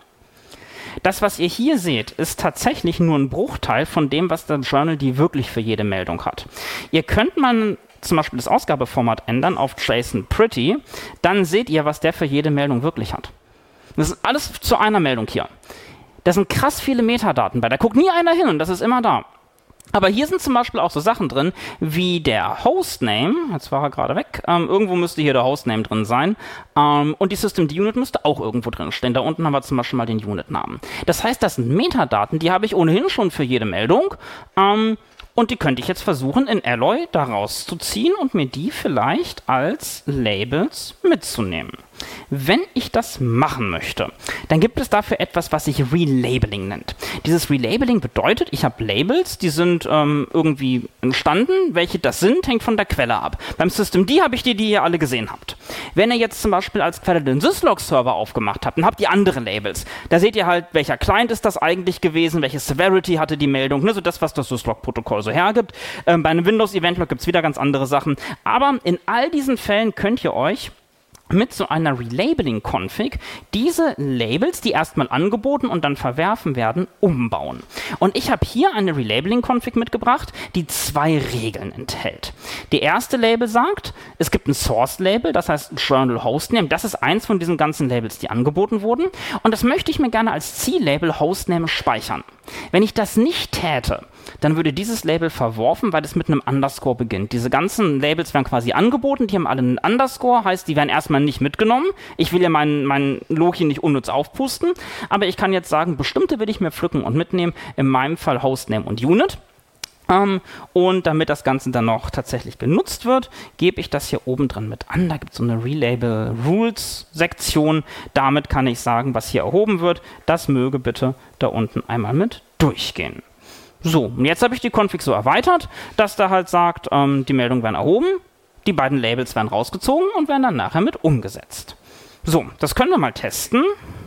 Das, was ihr hier seht, ist tatsächlich nur ein Bruchteil von dem, was der Journal die wirklich für jede Meldung hat. Ihr könnt mal zum Beispiel das Ausgabeformat ändern auf JSON Pretty, dann seht ihr, was der für jede Meldung wirklich hat. Das ist alles zu einer Meldung hier. Da sind krass viele Metadaten bei, da guckt nie einer hin und das ist immer da. Aber hier sind zum Beispiel auch so Sachen drin, wie der Hostname, jetzt war er gerade weg, ähm, irgendwo müsste hier der Hostname drin sein, ähm, und die Systemd-Unit müsste auch irgendwo drin stehen. Da unten haben wir zum Beispiel mal den Unit-Namen. Das heißt, das sind Metadaten, die habe ich ohnehin schon für jede Meldung, ähm, und die könnte ich jetzt versuchen, in Alloy da rauszuziehen und mir die vielleicht als Labels mitzunehmen. Wenn ich das machen möchte, dann gibt es dafür etwas, was sich Relabeling nennt. Dieses Relabeling bedeutet, ich habe Labels, die sind ähm, irgendwie entstanden. Welche das sind, hängt von der Quelle ab. Beim Systemd habe ich die, die ihr alle gesehen habt. Wenn ihr jetzt zum Beispiel als Quelle den Syslog-Server aufgemacht habt, dann habt ihr andere Labels. Da seht ihr halt, welcher Client ist das eigentlich gewesen, welche Severity hatte die Meldung, ne, so das, was das Syslog-Protokoll so hergibt. Ähm, bei einem Windows-Event-Log gibt es wieder ganz andere Sachen. Aber in all diesen Fällen könnt ihr euch mit so einer Relabeling-Config diese Labels, die erstmal angeboten und dann verwerfen werden, umbauen. Und ich habe hier eine Relabeling-Config mitgebracht, die zwei Regeln enthält. Die erste Label sagt, es gibt ein Source-Label, das heißt Journal Hostname. Das ist eins von diesen ganzen Labels, die angeboten wurden. Und das möchte ich mir gerne als Ziellabel Hostname speichern. Wenn ich das nicht täte, dann würde dieses Label verworfen, weil es mit einem Underscore beginnt. Diese ganzen Labels werden quasi angeboten, die haben alle einen Underscore, heißt, die werden erstmal nicht mitgenommen. Ich will ja meinen mein Loki nicht unnütz aufpusten, aber ich kann jetzt sagen, bestimmte will ich mir pflücken und mitnehmen, in meinem Fall Hostname und Unit. Um, und damit das Ganze dann noch tatsächlich genutzt wird, gebe ich das hier oben drin mit an. Da gibt es so eine Relabel Rules Sektion. Damit kann ich sagen, was hier erhoben wird, das möge bitte da unten einmal mit durchgehen. So, und jetzt habe ich die Config so erweitert, dass da halt sagt, ähm, die Meldungen werden erhoben, die beiden Labels werden rausgezogen und werden dann nachher mit umgesetzt. So, das können wir mal testen.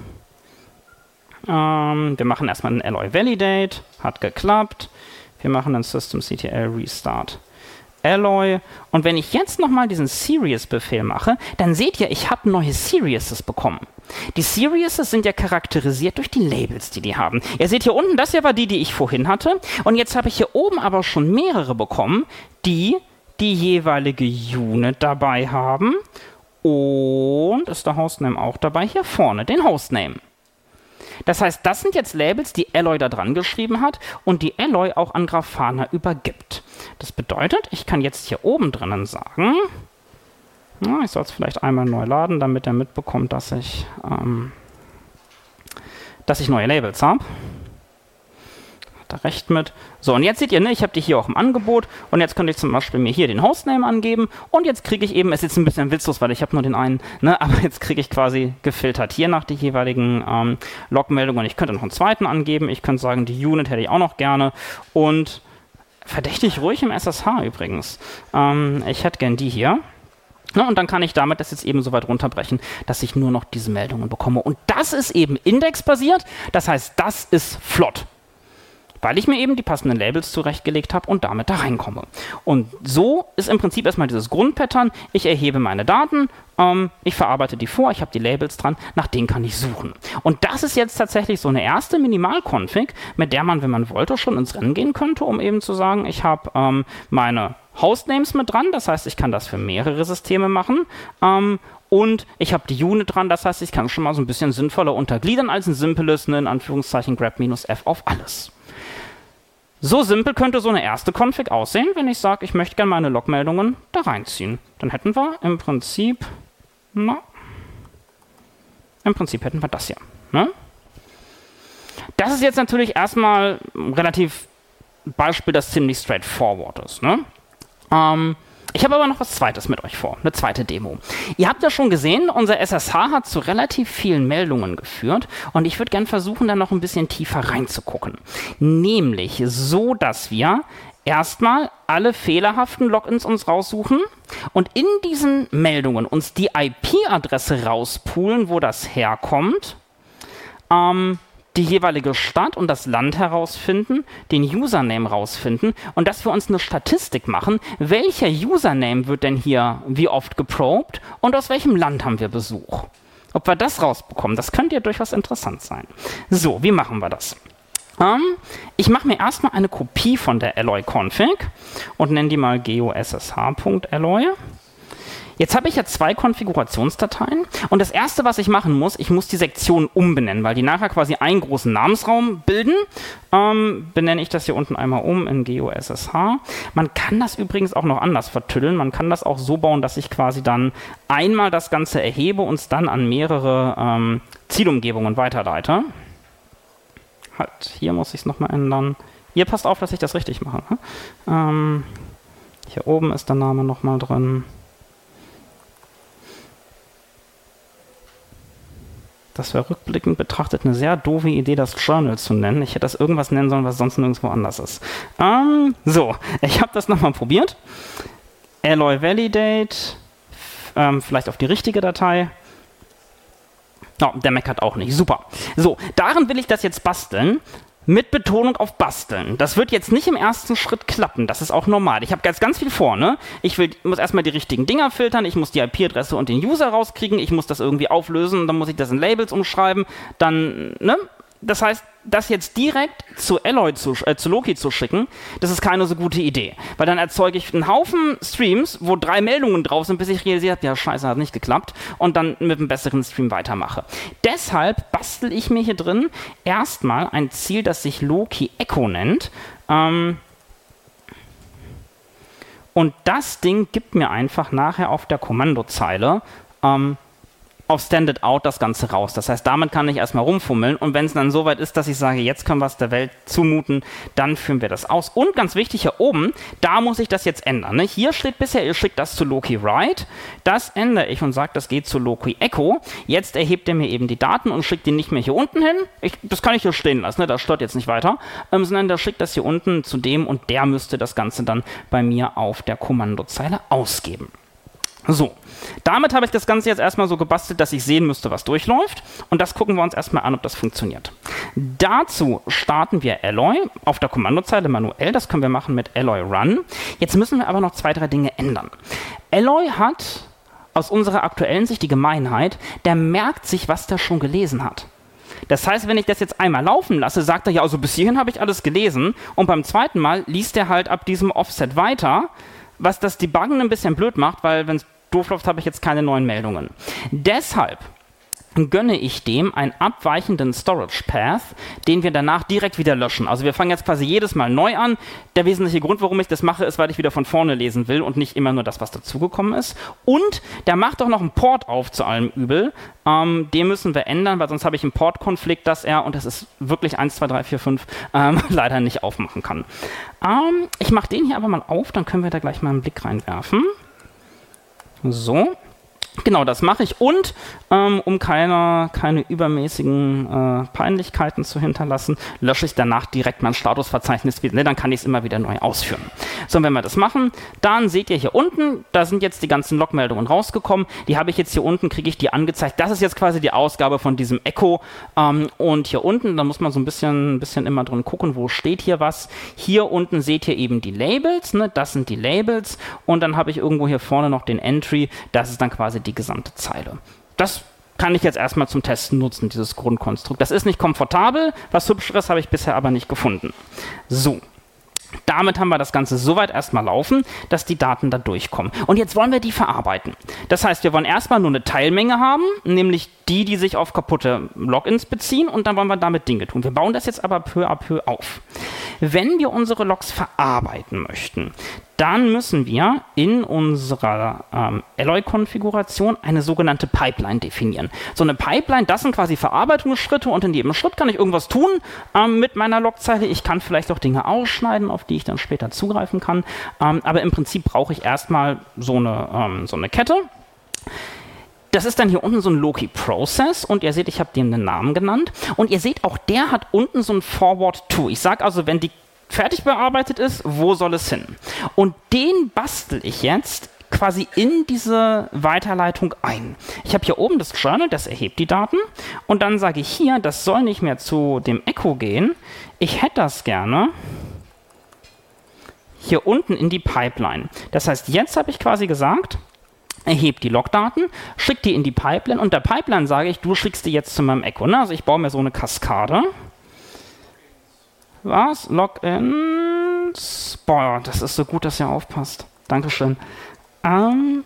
Ähm, wir machen erstmal einen Alloy Validate, hat geklappt. Wir machen einen Systemctl Restart Alloy. Und wenn ich jetzt nochmal diesen Series-Befehl mache, dann seht ihr, ich habe neue Serieses bekommen. Die Serieses sind ja charakterisiert durch die Labels, die die haben. Ihr seht hier unten, das hier war die, die ich vorhin hatte. Und jetzt habe ich hier oben aber schon mehrere bekommen, die die jeweilige Unit dabei haben Und ist der Hostname auch dabei? Hier vorne, den Hostname. Das heißt, das sind jetzt Labels, die Alloy da dran geschrieben hat und die Alloy auch an Grafana übergibt. Das bedeutet, ich kann jetzt hier oben drinnen sagen, na, ich soll es vielleicht einmal neu laden, damit er mitbekommt, dass ich, ähm, dass ich neue Labels habe. Hat er recht mit. So, und jetzt seht ihr, ne, ich habe die hier auch im Angebot und jetzt könnte ich zum Beispiel mir hier den Hostname angeben und jetzt kriege ich eben, es ist jetzt ein bisschen witzlos, weil ich habe nur den einen, ne, aber jetzt kriege ich quasi gefiltert hier nach den jeweiligen ähm, Logmeldungen und ich könnte noch einen zweiten angeben, ich könnte sagen, die Unit hätte ich auch noch gerne und verdächtig ruhig im S S H übrigens. Ähm, ich hätte gern die hier. Ja, und dann kann ich damit das jetzt eben so weit runterbrechen, dass ich nur noch diese Meldungen bekomme. Und das ist eben indexbasiert, das heißt, das ist flott, weil ich mir eben die passenden Labels zurechtgelegt habe und damit da reinkomme. Und so ist im Prinzip erstmal dieses Grundpattern. Ich erhebe meine Daten, ähm, ich verarbeite die vor, ich habe die Labels dran, nach denen kann ich suchen. Und das ist jetzt tatsächlich so eine erste Minimal-Config, mit der man, wenn man wollte, schon ins Rennen gehen könnte, um eben zu sagen, ich habe ähm, meine Hostnames mit dran, das heißt, ich kann das für mehrere Systeme machen. Ähm, und ich habe die Unit dran, das heißt, ich kann schon mal so ein bisschen sinnvoller untergliedern als ein simples, ne, in Anführungszeichen, grep-f auf alles. So simpel könnte so eine erste Config aussehen, wenn ich sage, ich möchte gerne meine Logmeldungen da reinziehen. Dann hätten wir im Prinzip, na, im Prinzip hätten wir das hier. Ne? Das ist jetzt natürlich erstmal relativ Beispiel, das ziemlich straightforward ist. Ne? Ähm, ich habe aber noch was Zweites mit euch vor, eine zweite Demo. Ihr habt ja schon gesehen, unser S S H hat zu relativ vielen Meldungen geführt und ich würde gerne versuchen, da noch ein bisschen tiefer reinzugucken. Nämlich so, dass wir erstmal alle fehlerhaften Logins uns raussuchen und in diesen Meldungen uns die I P-Adresse rauspoolen, wo das herkommt, ähm, die jeweilige Stadt und das Land herausfinden, den Username rausfinden und dass wir uns eine Statistik machen, welcher Username wird denn hier wie oft geprobt und aus welchem Land haben wir Besuch. Ob wir das rausbekommen, das könnte ja durchaus interessant sein. So, wie machen wir das? Ähm, ich mache mir erstmal eine Kopie von der Alloy-Config und nenne die mal geossh.alloy. Jetzt habe ich ja zwei Konfigurationsdateien und das erste, was ich machen muss, ich muss die Sektion umbenennen, weil die nachher quasi einen großen Namensraum bilden. Ähm, benenne ich das hier unten einmal um in geossh. Man kann das übrigens auch noch anders vertüddeln. Man kann das auch so bauen, dass ich quasi dann einmal das Ganze erhebe und es dann an mehrere ähm, Zielumgebungen weiterleite. Halt, hier muss ich es nochmal ändern. Ihr passt auf, dass ich das richtig mache. Ne? Ähm, hier oben ist der Name nochmal drin. Das wäre rückblickend betrachtet eine sehr doofe Idee, das Journal zu nennen. Ich hätte das irgendwas nennen sollen, was sonst nirgendwo anders ist. Ähm, so, ich habe das nochmal probiert. Alloy Validate, ähm, vielleicht auf die richtige Datei. Oh, der meckert auch nicht. Super. So, darin will ich das jetzt basteln. Mit Betonung auf basteln. Das wird jetzt nicht im ersten Schritt klappen. Das ist auch normal. Ich habe ganz, ganz viel vor. Ne? Ich will, muss erstmal die richtigen Dinger filtern. Ich muss die I P-Adresse und den User rauskriegen. Ich muss das irgendwie auflösen. Dann muss ich das in Labels umschreiben. Dann, ne? Das heißt, das jetzt direkt zu Alloy, zu, äh, zu Loki zu schicken, das ist keine so gute Idee. Weil dann erzeuge ich einen Haufen Streams, wo drei Meldungen drauf sind, bis ich realisiert habe, ja scheiße, hat nicht geklappt. Und dann mit einem besseren Stream weitermache. Deshalb bastel ich mir hier drin erstmal ein Ziel, das sich Loki Echo nennt. Ähm und das Ding gibt mir einfach nachher auf der Kommandozeile ähm, auf Standard Out das Ganze raus. Das heißt, damit kann ich erstmal rumfummeln und wenn es dann soweit ist, dass ich sage, jetzt können wir es der Welt zumuten, dann führen wir das aus. Und ganz wichtig, hier oben, da muss ich das jetzt ändern. Ne? Hier steht bisher, ihr schickt das zu Loki Write. Das ändere ich und sage, das geht zu Loki Echo. Jetzt erhebt er mir eben die Daten und schickt die nicht mehr hier unten hin. Ich, das kann ich hier stehen lassen, ne? Das stört jetzt nicht weiter. Ähm, sondern der schickt das hier unten zu dem und der müsste das Ganze dann bei mir auf der Kommandozeile ausgeben. So, damit habe ich das Ganze jetzt erstmal so gebastelt, dass ich sehen müsste, was durchläuft. Und das gucken wir uns erstmal an, ob das funktioniert. Dazu starten wir Alloy auf der Kommandozeile manuell. Das können wir machen mit Alloy Run. Jetzt müssen wir aber noch zwei, drei Dinge ändern. Alloy hat aus unserer aktuellen Sicht die Gemeinheit, der merkt sich, was der schon gelesen hat. Das heißt, wenn ich das jetzt einmal laufen lasse, sagt er, ja, also bis hierhin habe ich alles gelesen. Und beim zweiten Mal liest er halt ab diesem Offset weiter, was das Debuggen ein bisschen blöd macht, weil wenn es doof läuft, habe ich jetzt keine neuen Meldungen. Deshalb gönne ich dem einen abweichenden Storage Path, den wir danach direkt wieder löschen. Also wir fangen jetzt quasi jedes Mal neu an. Der wesentliche Grund, warum ich das mache, ist, weil ich wieder von vorne lesen will und nicht immer nur das, was dazugekommen ist. Und der macht auch noch einen Port auf zu allem Übel. Ähm, den müssen wir ändern, weil sonst habe ich einen Port-Konflikt, dass er, und das ist wirklich eins, zwei, drei, vier, fünf, ähm, leider nicht aufmachen kann. Ähm, ich mache den hier aber mal auf, dann können wir da gleich mal einen Blick reinwerfen. So. Genau, das mache ich. Und ähm, um keine, keine übermäßigen äh, Peinlichkeiten zu hinterlassen, lösche ich danach direkt mein Statusverzeichnis wieder. Ne, dann kann ich es immer wieder neu ausführen. So, und wenn wir das machen, dann seht ihr hier unten, da sind jetzt die ganzen Logmeldungen rausgekommen. Die habe ich jetzt hier unten, kriege ich die angezeigt. Das ist jetzt quasi die Ausgabe von diesem Echo. Ähm, und hier unten, da muss man so ein bisschen, ein bisschen immer drin gucken, wo steht hier was. Hier unten seht ihr eben die Labels. Ne? Das sind die Labels. Und dann habe ich irgendwo hier vorne noch den Entry. Das ist dann quasi die gesamte Zeile. Das kann ich jetzt erstmal zum Testen nutzen, dieses Grundkonstrukt. Das ist nicht komfortabel, was Hübscheres habe ich bisher aber nicht gefunden. So, damit haben wir das Ganze soweit erstmal laufen, dass die Daten da durchkommen. Und jetzt wollen wir die verarbeiten. Das heißt, wir wollen erstmal nur eine Teilmenge haben, nämlich die, die sich auf kaputte Logins beziehen, und dann wollen wir damit Dinge tun. Wir bauen das jetzt aber peu à peu auf. Wenn wir unsere Logs verarbeiten möchten, dann müssen wir in unserer ähm, Alloy-Konfiguration eine sogenannte Pipeline definieren. So eine Pipeline, das sind quasi Verarbeitungsschritte, und in jedem Schritt kann ich irgendwas tun ähm, mit meiner Logzeile. Ich kann vielleicht auch Dinge ausschneiden, auf die ich dann später zugreifen kann. Ähm, aber im Prinzip brauche ich erstmal so eine, ähm, so eine Kette. Das ist dann hier unten so ein Loki-Process, und ihr seht, ich habe dem einen Namen genannt. Und ihr seht, auch der hat unten so ein Forward-To. Ich sage also, wenn die fertig bearbeitet ist, wo soll es hin? Und den bastel ich jetzt quasi in diese Weiterleitung ein. Ich habe hier oben das Journal, das erhebt die Daten, und dann sage ich hier, das soll nicht mehr zu dem Echo gehen. Ich hätte das gerne hier unten in die Pipeline. Das heißt, jetzt habe ich quasi gesagt, erhebt die Logdaten, schickt die in die Pipeline, und der Pipeline sage ich, du schickst die jetzt zu meinem Echo. Ne? Also ich baue mir so eine Kaskade. Was? Logins? Boah, das ist so gut, dass ihr aufpasst. Dankeschön. Ähm,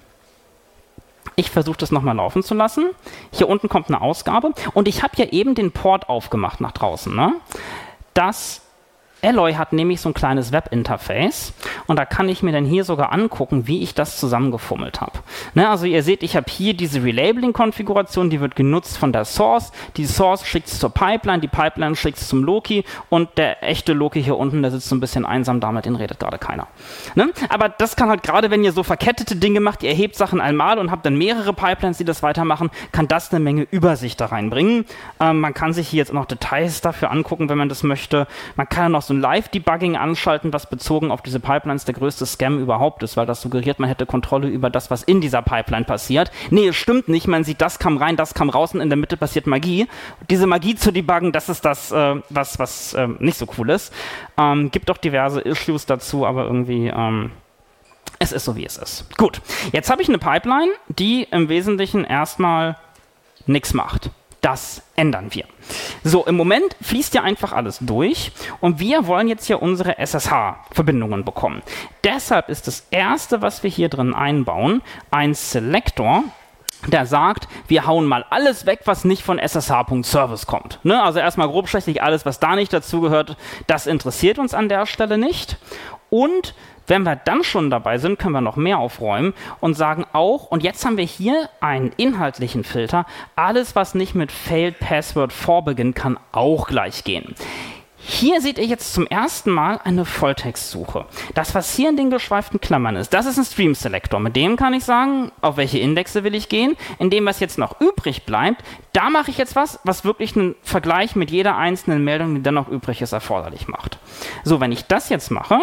ich versuche das nochmal laufen zu lassen. Hier unten kommt eine Ausgabe, und ich habe ja eben den Port aufgemacht nach draußen. Ne? Das Alloy hat nämlich so ein kleines Webinterface, und da kann ich mir dann hier sogar angucken, wie ich das zusammengefummelt habe. Ne, also ihr seht, ich habe hier diese Relabeling-Konfiguration, die wird genutzt von der Source. Die Source schickt es zur Pipeline, die Pipeline schickt es zum Loki, und der echte Loki hier unten, der sitzt so ein bisschen einsam da, mit dem redet gerade keiner. Ne? Aber das kann halt gerade, wenn ihr so verkettete Dinge macht, ihr erhebt Sachen einmal und habt dann mehrere Pipelines, die das weitermachen, kann das eine Menge Übersicht da reinbringen. Ähm, man kann sich hier jetzt noch Details dafür angucken, wenn man das möchte. Man kann noch so ein Live-Debugging anschalten, was bezogen auf diese Pipelines der größte Scam überhaupt ist, weil das suggeriert, man hätte Kontrolle über das, was in dieser Pipeline passiert. Nee, es stimmt nicht. Man sieht, das kam rein, das kam raus, und in der Mitte passiert Magie. Diese Magie zu debuggen, das ist das, äh, was, was äh, nicht so cool ist. Ähm, gibt auch diverse Issues dazu, aber irgendwie ähm, es ist so, wie es ist. Gut, jetzt habe ich eine Pipeline, die im Wesentlichen erstmal nichts macht. Das ändern wir. So, im Moment fließt ja einfach alles durch, und wir wollen jetzt hier unsere S S H-Verbindungen bekommen. Deshalb ist das Erste, was wir hier drin einbauen, ein Selector, der sagt, wir hauen mal alles weg, was nicht von S S H.Service kommt. Ne? Also erstmal grobschlächtig alles, was da nicht dazugehört, das interessiert uns an der Stelle nicht. Und wenn wir dann schon dabei sind, können wir noch mehr aufräumen und sagen auch, und jetzt haben wir hier einen inhaltlichen Filter, alles, was nicht mit Failed Password vorbeginnt, kann auch gleich gehen. Hier seht ihr jetzt zum ersten Mal eine Volltextsuche. Das, was hier in den geschweiften Klammern ist, das ist ein Stream Selector. Mit dem kann ich sagen, auf welche Indexe will ich gehen. In dem, was jetzt noch übrig bleibt, da mache ich jetzt was, was wirklich einen Vergleich mit jeder einzelnen Meldung, die dann noch übrig ist, erforderlich macht. So, wenn ich das jetzt mache,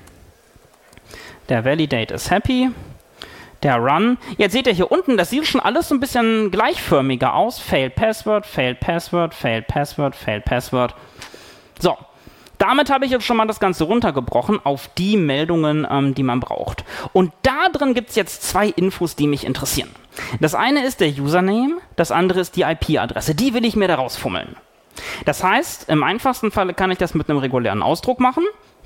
der Validate ist happy, der Run. Jetzt seht ihr hier unten, das sieht schon alles so ein bisschen gleichförmiger aus. Failed Password, Failed Password, Failed Password, Failed Password. So, damit habe ich jetzt schon mal das Ganze runtergebrochen auf die Meldungen, ähm, die man braucht. Und da drin gibt es jetzt zwei Infos, die mich interessieren. Das eine ist der Username, das andere ist die I P-Adresse. Die will ich mir da rausfummeln. Das heißt, im einfachsten Falle kann ich das mit einem regulären Ausdruck machen.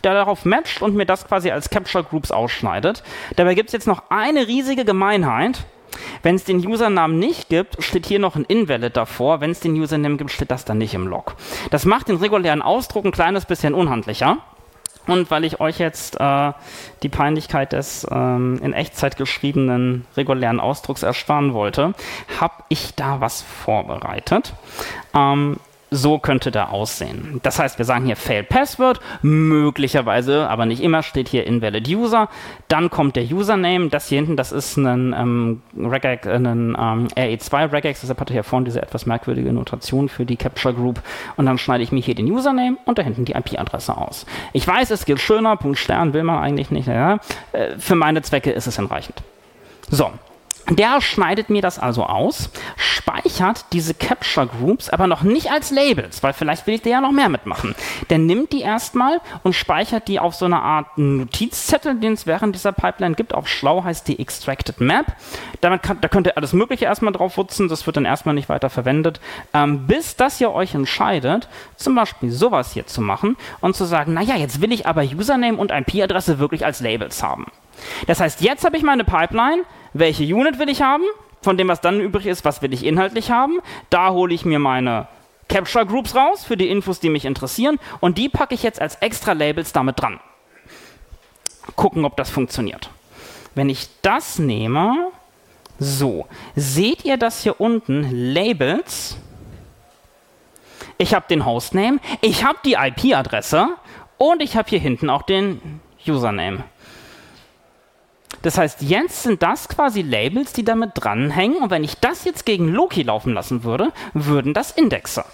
der darauf matcht und mir das quasi als Capture Groups ausschneidet. Dabei gibt es jetzt noch eine riesige Gemeinheit. Wenn es den Usernamen nicht gibt, steht hier noch ein Invalid davor. Wenn es den Username gibt, steht das dann nicht im Log. Das macht den regulären Ausdruck ein kleines bisschen unhandlicher. Und weil ich euch jetzt äh, die Peinlichkeit des ähm, in Echtzeit geschriebenen regulären Ausdrucks ersparen wollte, habe ich da was vorbereitet. Ähm, So könnte der aussehen. Das heißt, wir sagen hier Failed Password, möglicherweise, aber nicht immer, steht hier Invalid User. Dann kommt der Username. Das hier hinten, das ist ein, ähm, Regex, ein ähm, R E zwei Regex, deshalb hatte ich hier vorne diese etwas merkwürdige Notation für die Capture Group. Und dann schneide ich mir hier den Username und da hinten die I P-Adresse aus. Ich weiß, es geht schöner, Punkt Stern will man eigentlich nicht. Ja. Für meine Zwecke ist es hinreichend. So. Der schneidet mir das also aus, speichert diese Capture Groups aber noch nicht als Labels, weil vielleicht will ich da ja noch mehr mitmachen. Der nimmt die erstmal und speichert die auf so eine Art Notizzettel, den es während dieser Pipeline gibt. Auf schlau heißt die Extracted Map. Damit kann, da könnt ihr alles Mögliche erstmal drauf wutzen, das wird dann erstmal nicht weiter verwendet, ähm, bis dass ihr euch entscheidet, zum Beispiel sowas hier zu machen und zu sagen, naja, jetzt will ich aber Username und I P-Adresse wirklich als Labels haben. Das heißt, jetzt habe ich meine Pipeline. Welche Unit will ich haben? Von dem, was dann übrig ist, was will ich inhaltlich haben? Da hole ich mir meine Capture Groups raus für die Infos, die mich interessieren. Und die packe ich jetzt als extra Labels damit dran. Gucken, ob das funktioniert. Wenn ich das nehme, so, seht ihr das hier unten? Labels. Ich habe den Hostname, ich habe die I P-Adresse und ich habe hier hinten auch den Username. Das heißt, jetzt sind das quasi Labels, die damit dranhängen. Und wenn ich das jetzt gegen Loki laufen lassen würde, würden das Indexe.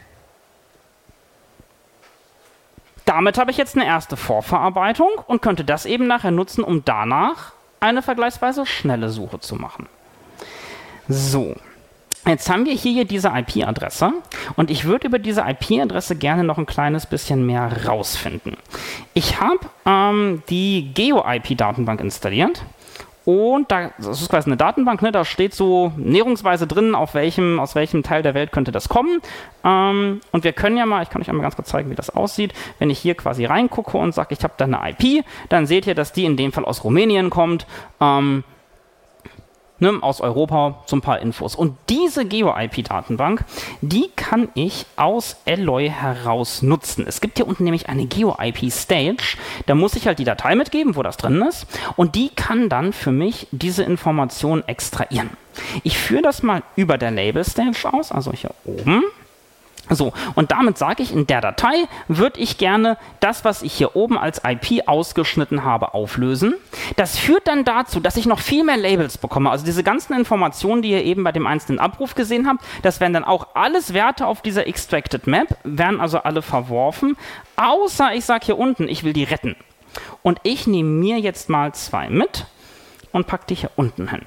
Damit habe ich jetzt eine erste Vorverarbeitung und könnte das eben nachher nutzen, um danach eine vergleichsweise schnelle Suche zu machen. So. Jetzt haben wir hier diese I P-Adresse und ich würde über diese I P-Adresse gerne noch ein kleines bisschen mehr rausfinden. Ich habe ähm, die Geo-I P-Datenbank installiert und da, das ist quasi eine Datenbank, ne, da steht so näherungsweise drin, auf welchem, aus welchem Teil der Welt könnte das kommen. Ähm, und wir können ja mal, ich kann euch einmal ganz kurz zeigen, wie das aussieht. Wenn ich hier quasi reingucke und sage, ich habe da eine I P, dann seht ihr, dass die in dem Fall aus Rumänien kommt. Ähm, Ne, aus Europa, so ein paar Infos. Und diese Geo-I P-Datenbank, die kann ich aus Alloy heraus nutzen. Es gibt hier unten nämlich eine Geo-I P-Stage. Da muss ich halt die Datei mitgeben, wo das drin ist. Und die kann dann für mich diese Information extrahieren. Ich führe das mal über der Label-Stage aus, also hier oben. So, und damit sage ich, in der Datei würde ich gerne das, was ich hier oben als I P ausgeschnitten habe, auflösen. Das führt dann dazu, dass ich noch viel mehr Labels bekomme. Also diese ganzen Informationen, die ihr eben bei dem einzelnen Abruf gesehen habt, das wären dann auch alles Werte auf dieser Extracted Map, werden also alle verworfen, außer ich sage hier unten, ich will die retten. Und ich nehme mir jetzt mal zwei mit und packe die hier unten hin.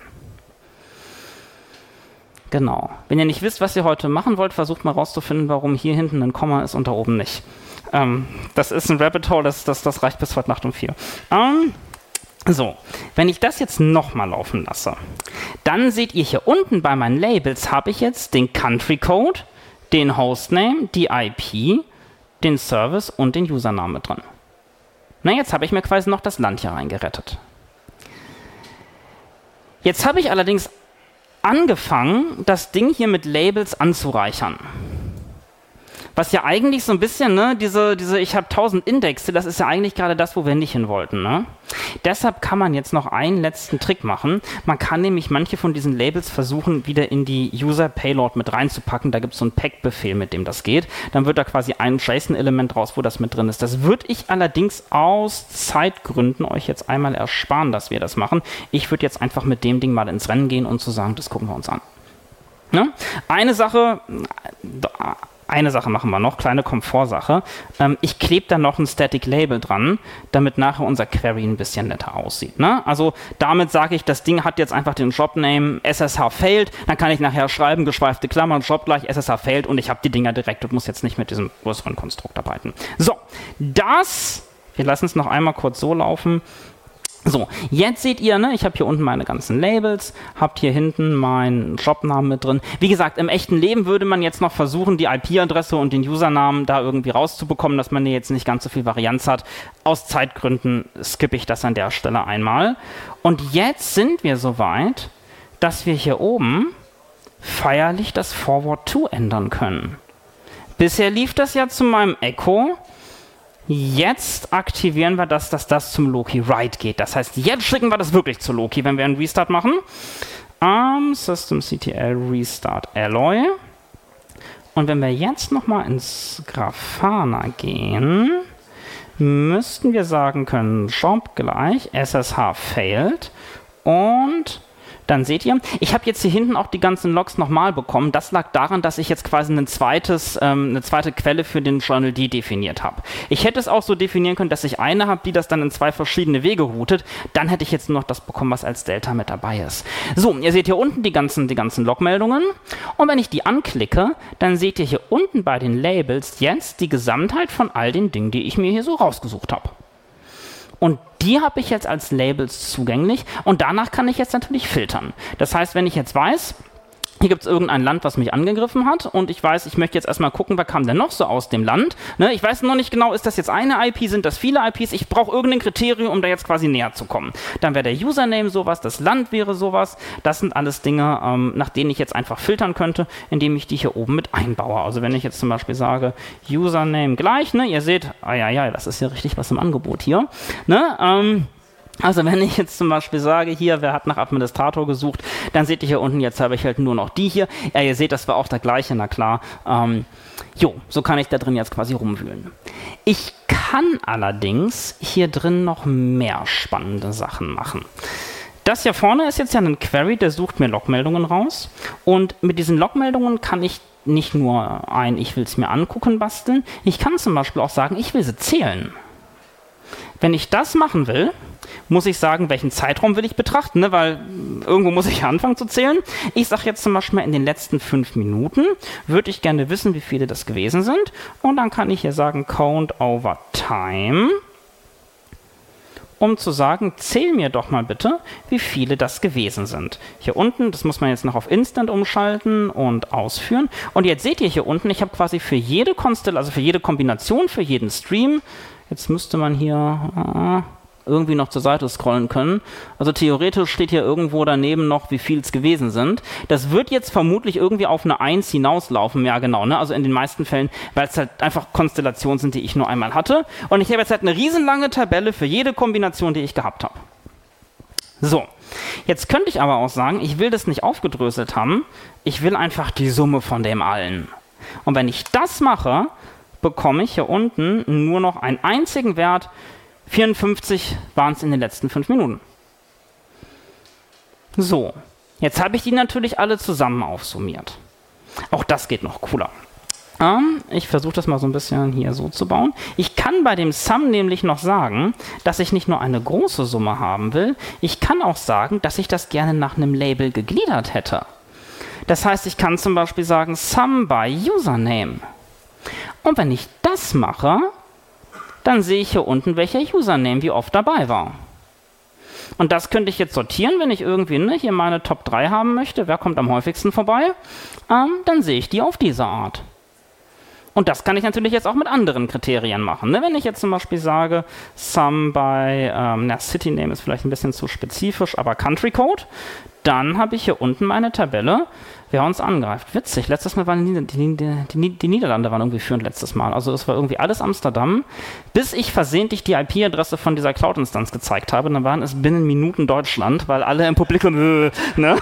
Genau. Wenn ihr nicht wisst, was ihr heute machen wollt, versucht mal rauszufinden, warum hier hinten ein Komma ist und da oben nicht. Ähm, das ist ein Rabbit Hole, das, das, das reicht bis heute Nacht um vier. Ähm, so, wenn ich das jetzt nochmal laufen lasse, dann seht ihr hier unten bei meinen Labels habe ich jetzt den Country Code, den Hostname, die I P, den Service und den Username drin. Na, jetzt habe ich mir quasi noch das Land hier reingerettet. Jetzt habe ich allerdings angefangen, das Ding hier mit Labels anzureichern. Was ja eigentlich so ein bisschen, ne, diese, diese ich habe tausend Indexe, das ist ja eigentlich gerade das, wo wir nicht hin wollten, ne? Deshalb kann man jetzt noch einen letzten Trick machen. Man kann nämlich manche von diesen Labels versuchen, wieder in die User-Payload mit reinzupacken. Da gibt es so einen Pack-Befehl, mit dem das geht. Dann wird da quasi ein JSON-Element raus, wo das mit drin ist. Das würde ich allerdings aus Zeitgründen euch jetzt einmal ersparen, dass wir das machen. Ich würde jetzt einfach mit dem Ding mal ins Rennen gehen und zu sagen, das gucken wir uns an. Ne? Eine Sache... Eine Sache machen wir noch, kleine Komfortsache. Ähm, ich klebe da noch ein Static Label dran, damit nachher unser Query ein bisschen netter aussieht. Ne? Also damit sage ich, das Ding hat jetzt einfach den Jobname S S H failed, dann kann ich nachher schreiben, geschweifte Klammern, Job gleich S S H failed und ich habe die Dinger direkt und muss jetzt nicht mit diesem größeren Konstrukt arbeiten. So, das, wir lassen es noch einmal kurz so laufen, So, jetzt seht ihr, ne, ich habe hier unten meine ganzen Labels, habt hier hinten meinen Shopnamen mit drin. Wie gesagt, im echten Leben würde man jetzt noch versuchen, die I P-Adresse und den Usernamen da irgendwie rauszubekommen, dass man hier jetzt nicht ganz so viel Varianz hat. Aus Zeitgründen skippe ich das an der Stelle einmal. Und jetzt sind wir soweit, dass wir hier oben feierlich das Forward to ändern können. Bisher lief das ja zu meinem Echo. Jetzt aktivieren wir das, dass das zum Loki Write geht. Das heißt, jetzt schicken wir das wirklich zu Loki, wenn wir einen Restart machen. Um, systemctl restart alloy. Und wenn wir jetzt nochmal ins Grafana gehen, müssten wir sagen können, Job gleich ssh failed und dann seht ihr, ich habe jetzt hier hinten auch die ganzen Logs nochmal bekommen. Das lag daran, dass ich jetzt quasi ein zweites, ähm, eine zweite Quelle für den Journal D definiert habe. Ich hätte es auch so definieren können, dass ich eine habe, die das dann in zwei verschiedene Wege routet. Dann hätte ich jetzt nur noch das bekommen, was als Delta mit dabei ist. So, ihr seht hier unten die ganzen, die ganzen Logmeldungen. Und wenn ich die anklicke, dann seht ihr hier unten bei den Labels jetzt die Gesamtheit von all den Dingen, die ich mir hier so rausgesucht habe. Und die habe ich jetzt als Labels zugänglich und danach kann ich jetzt natürlich filtern. Das heißt, wenn ich jetzt weiß, hier gibt es irgendein Land, was mich angegriffen hat und ich weiß, ich möchte jetzt erstmal gucken, wer kam denn noch so aus dem Land. Ne, ich weiß noch nicht genau, ist das jetzt eine I P, sind das viele I Ps? Ich brauche irgendein Kriterium, um da jetzt quasi näher zu kommen. Dann wäre der Username sowas, das Land wäre sowas. Das sind alles Dinge, ähm, nach denen ich jetzt einfach filtern könnte, indem ich die hier oben mit einbaue. Also wenn ich jetzt zum Beispiel sage, Username gleich, ne, ihr seht, ah ja, ja, das ist ja richtig was im Angebot hier. Ne, ähm, Also wenn ich jetzt zum Beispiel sage, hier, wer hat nach Administrator gesucht, dann seht ihr hier unten, jetzt habe ich halt nur noch die hier. Ja, ihr seht, das war auch der gleiche, na klar. Ähm, jo, so kann ich da drin jetzt quasi rumwühlen. Ich kann allerdings hier drin noch mehr spannende Sachen machen. Das hier vorne ist jetzt ja ein Query, der sucht mir Logmeldungen raus. Und mit diesen Logmeldungen kann ich nicht nur ein, ich will es mir angucken, basteln. Ich kann zum Beispiel auch sagen, ich will sie zählen. Wenn ich das machen will, muss ich sagen, welchen Zeitraum will ich betrachten, ne? Weil irgendwo muss ich anfangen zu zählen. Ich sage jetzt zum Beispiel mal, in den letzten fünf Minuten würde ich gerne wissen, wie viele das gewesen sind. Und dann kann ich hier sagen, count over time, um zu sagen, zähl mir doch mal bitte, wie viele das gewesen sind. Hier unten, das muss man jetzt noch auf Instant umschalten und ausführen. Und jetzt seht ihr hier unten, ich habe quasi für jede Konstellation, also für jede Kombination, für jeden Stream, jetzt müsste man hier äh, irgendwie noch zur Seite scrollen können. Also theoretisch steht hier irgendwo daneben noch, wie viel es gewesen sind. Das wird jetzt vermutlich irgendwie auf eine eins hinauslaufen. Ja, genau, ne? Also in den meisten Fällen, weil es halt einfach Konstellationen sind, die ich nur einmal hatte. Und ich habe jetzt halt eine riesenlange Tabelle für jede Kombination, die ich gehabt habe. So, jetzt könnte ich aber auch sagen, ich will das nicht aufgedröselt haben. Ich will einfach die Summe von dem allen. Und wenn ich das mache, bekomme ich hier unten nur noch einen einzigen Wert. vierundfünfzig waren es in den letzten fünf Minuten. So, jetzt habe ich die natürlich alle zusammen aufsummiert. Auch das geht noch cooler. Ähm, ich versuche das mal so ein bisschen hier so zu bauen. Ich kann bei dem Sum nämlich noch sagen, dass ich nicht nur eine große Summe haben will, ich kann auch sagen, dass ich das gerne nach einem Label gegliedert hätte. Das heißt, ich kann zum Beispiel sagen, Sum by Username. Und wenn ich das mache, dann sehe ich hier unten, welcher Username wie oft dabei war. Und das könnte ich jetzt sortieren, wenn ich irgendwie ne, hier meine Top drei haben möchte. Wer kommt am häufigsten vorbei? Ähm, dann sehe ich die auf diese Art. Und das kann ich natürlich jetzt auch mit anderen Kriterien machen. Ne? Wenn ich jetzt zum Beispiel sage, Sum by, ähm, na, City Name ist vielleicht ein bisschen zu spezifisch, aber Country Code, dann habe ich hier unten meine Tabelle, wer uns angreift. Witzig, letztes Mal waren die, die, die, die Niederlande waren irgendwie führend letztes Mal. Also es war irgendwie alles Amsterdam, bis ich versehentlich die I P-Adresse von dieser Cloud-Instanz gezeigt habe. Dann waren es binnen Minuten Deutschland, weil alle im Publikum, ne?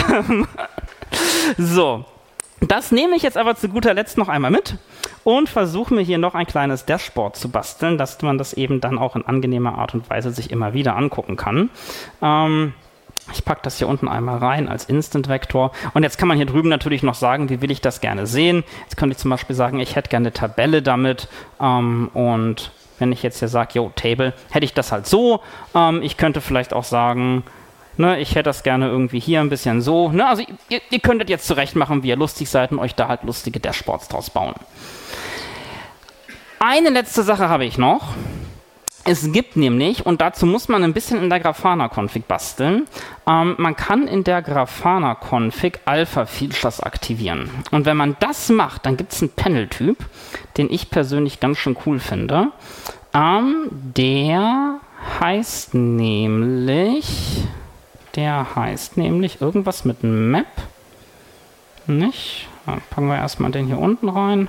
So, das nehme ich jetzt aber zu guter Letzt noch einmal mit und versuche mir hier noch ein kleines Dashboard zu basteln, dass man das eben dann auch in angenehmer Art und Weise sich immer wieder angucken kann. Ähm, Ich packe das hier unten einmal rein als Instant-Vektor. Und jetzt kann man hier drüben natürlich noch sagen, wie will ich das gerne sehen. Jetzt könnte ich zum Beispiel sagen, ich hätte gerne eine Tabelle damit. Ähm, und wenn ich jetzt hier sage, yo, Table, hätte ich das halt so. Ähm, ich könnte vielleicht auch sagen, ne, ich hätte das gerne irgendwie hier ein bisschen so. Ne, also ihr, ihr könntet jetzt zurecht machen, wie ihr lustig seid und euch da halt lustige Dashboards draus bauen. Eine letzte Sache habe ich noch. Es gibt nämlich, und dazu muss man ein bisschen in der Grafana-Config basteln, ähm, man kann in der Grafana-Config Alpha-Features aktivieren. Und wenn man das macht, dann gibt es einen Panel-Typ, den ich persönlich ganz schön cool finde. Ähm, der heißt nämlich, der heißt nämlich irgendwas mit Map. Nicht? Dann packen wir erstmal den hier unten rein.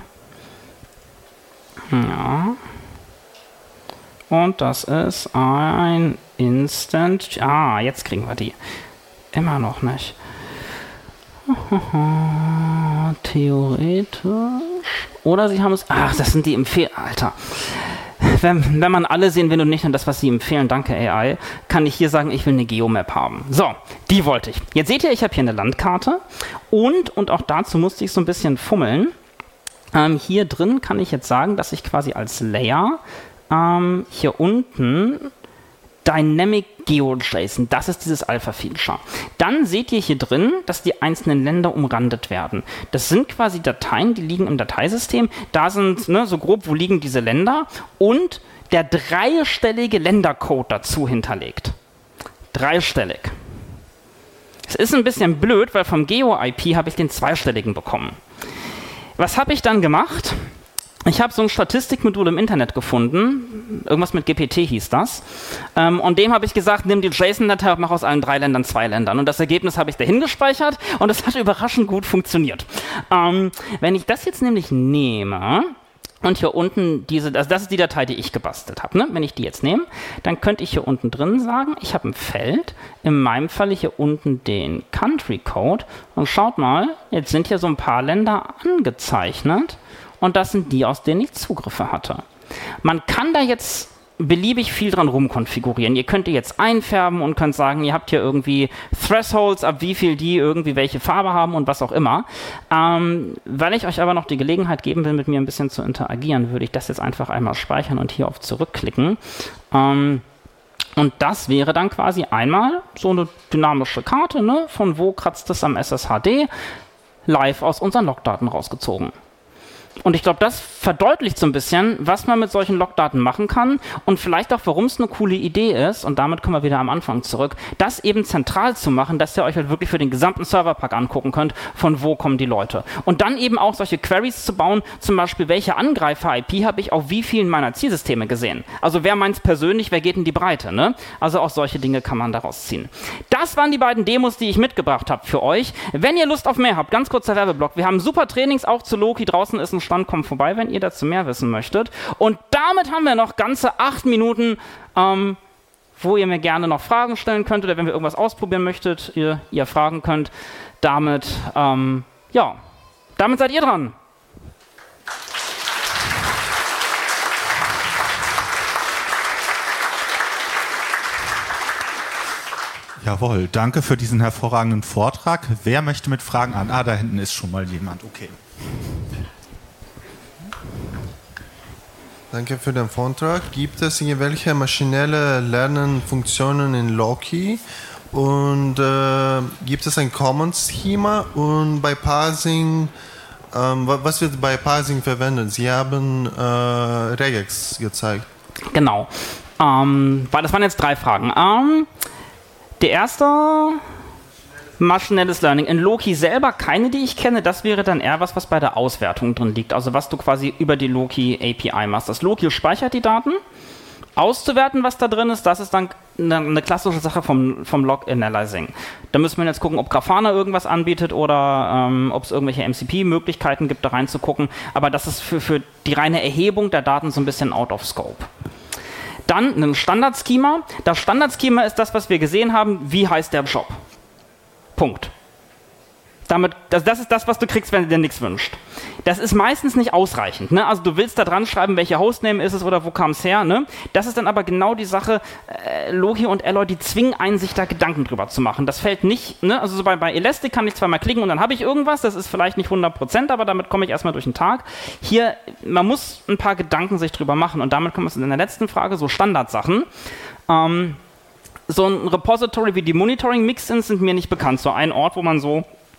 Ja. Und das ist ein Instant. Ah, jetzt kriegen wir die. Immer noch nicht. Theoretisch. Oder sie haben es. Ach, das sind die Empfehlungen. Alter. Wenn, wenn man alle sehen will und nicht nur das, was sie empfehlen, danke A I, kann ich hier sagen, ich will eine Geomap haben. So, die wollte ich. Jetzt seht ihr, ich habe hier eine Landkarte. Und, und auch dazu musste ich so ein bisschen fummeln. Ähm, hier drin kann ich jetzt sagen, dass ich quasi als Layer Ähm, hier unten Dynamic GeoJSON, das ist dieses Alpha-Feature. Dann seht ihr hier drin, dass die einzelnen Länder umrandet werden. Das sind quasi Dateien, die liegen im Dateisystem. Da sind, ne, so grob, wo liegen diese Länder und der dreistellige Ländercode dazu hinterlegt. Dreistellig. Es ist ein bisschen blöd, weil vom Geo-I P habe ich den zweistelligen bekommen. Was habe ich dann gemacht? Ich habe so ein Statistikmodul im Internet gefunden, irgendwas mit G P T hieß das, ähm, und dem habe ich gesagt, nimm die JSON-Datei und mach aus allen drei Ländern zwei Ländern. Und das Ergebnis habe ich dahin gespeichert und es hat überraschend gut funktioniert. Ähm, wenn ich das jetzt nämlich nehme und hier unten diese, also das ist die Datei, die ich gebastelt habe, ne? Wenn ich die jetzt nehme, dann könnte ich hier unten drin sagen, ich habe ein Feld, in meinem Falle hier unten den Country Code und schaut mal, jetzt sind hier so ein paar Länder angezeichnet. Und das sind die, aus denen ich Zugriffe hatte. Man kann da jetzt beliebig viel dran rumkonfigurieren. Ihr könnt die jetzt einfärben und könnt sagen, ihr habt hier irgendwie Thresholds, ab wie viel die irgendwie welche Farbe haben und was auch immer. Ähm, weil ich euch aber noch die Gelegenheit geben will, mit mir ein bisschen zu interagieren, würde ich das jetzt einfach einmal speichern und hier auf Zurückklicken. Ähm, und das wäre dann quasi einmal so eine dynamische Karte, ne? Von wo kratzt es am S S H D, live aus unseren Logdaten rausgezogen. Und ich glaube, das verdeutlicht so ein bisschen, was man mit solchen Logdaten machen kann und vielleicht auch, warum es eine coole Idee ist, und damit kommen wir wieder am Anfang zurück, das eben zentral zu machen, dass ihr euch halt wirklich für den gesamten Serverpack angucken könnt, von wo kommen die Leute. Und dann eben auch solche Queries zu bauen, zum Beispiel, welche Angreifer-I P habe ich auf wie vielen meiner Zielsysteme gesehen. Also wer meint's persönlich, wer geht in die Breite, ne? Also auch solche Dinge kann man daraus ziehen. Das waren die beiden Demos, die ich mitgebracht habe für euch. Wenn ihr Lust auf mehr habt, ganz kurzer Werbeblock, wir haben super Trainings auch zu Loki, draußen ist ein Stand, kommt vorbei, wenn ihr dazu mehr wissen möchtet. Und damit haben wir noch ganze acht Minuten, ähm, wo ihr mir gerne noch Fragen stellen könnt oder wenn wir irgendwas ausprobieren möchtet, ihr, ihr fragen könnt. Damit, ähm, ja, damit seid ihr dran. Jawohl, danke für diesen hervorragenden Vortrag. Wer möchte mit Fragen an? Ah, da hinten ist schon mal jemand. Okay. Danke für den Vortrag. Gibt es irgendwelche maschinelle Lernfunktionen in Loki? Und äh, gibt es ein Common-Schema? Und bei Parsing, ähm, was wird bei Parsing verwendet? Sie haben äh, Regex gezeigt. Genau. Ähm, das waren jetzt drei Fragen. Ähm, der erste... Maschinelles Learning. In Loki selber keine, die ich kenne. Das wäre dann eher was, was bei der Auswertung drin liegt. Also was du quasi über die Loki A P I machst. Das Loki speichert die Daten. Auszuwerten, was da drin ist, das ist dann eine, eine klassische Sache vom, vom Log-Analyzing. Da müssen wir jetzt gucken, ob Grafana irgendwas anbietet oder ähm, ob es irgendwelche M C P-Möglichkeiten gibt, da reinzugucken. Aber das ist für, für die reine Erhebung der Daten so ein bisschen out of scope. Dann ein Standard-Schema. Das Standard-Schema ist das, was wir gesehen haben. Wie heißt der Job? Punkt. Damit, das, das ist das, was du kriegst, wenn du dir nichts wünschst. Das ist meistens nicht ausreichend. Ne? Also du willst da dran schreiben, welcher Hostname ist es oder wo kam es her. Ne? Das ist dann aber genau die Sache, äh, Loki und Alloy, die zwingen einen, sich da Gedanken drüber zu machen. Das fällt nicht, ne? Also so bei, bei Elastic kann ich zweimal klicken und dann habe ich irgendwas. Das ist vielleicht nicht hundert Prozent, aber damit komme ich erstmal durch den Tag. Hier, man muss ein paar Gedanken sich drüber machen und damit kommen wir in der letzten Frage, so Standardsachen. Ähm, So ein Repository wie die Monitoring-Mixins sind mir nicht bekannt. So ein Ort, wo man so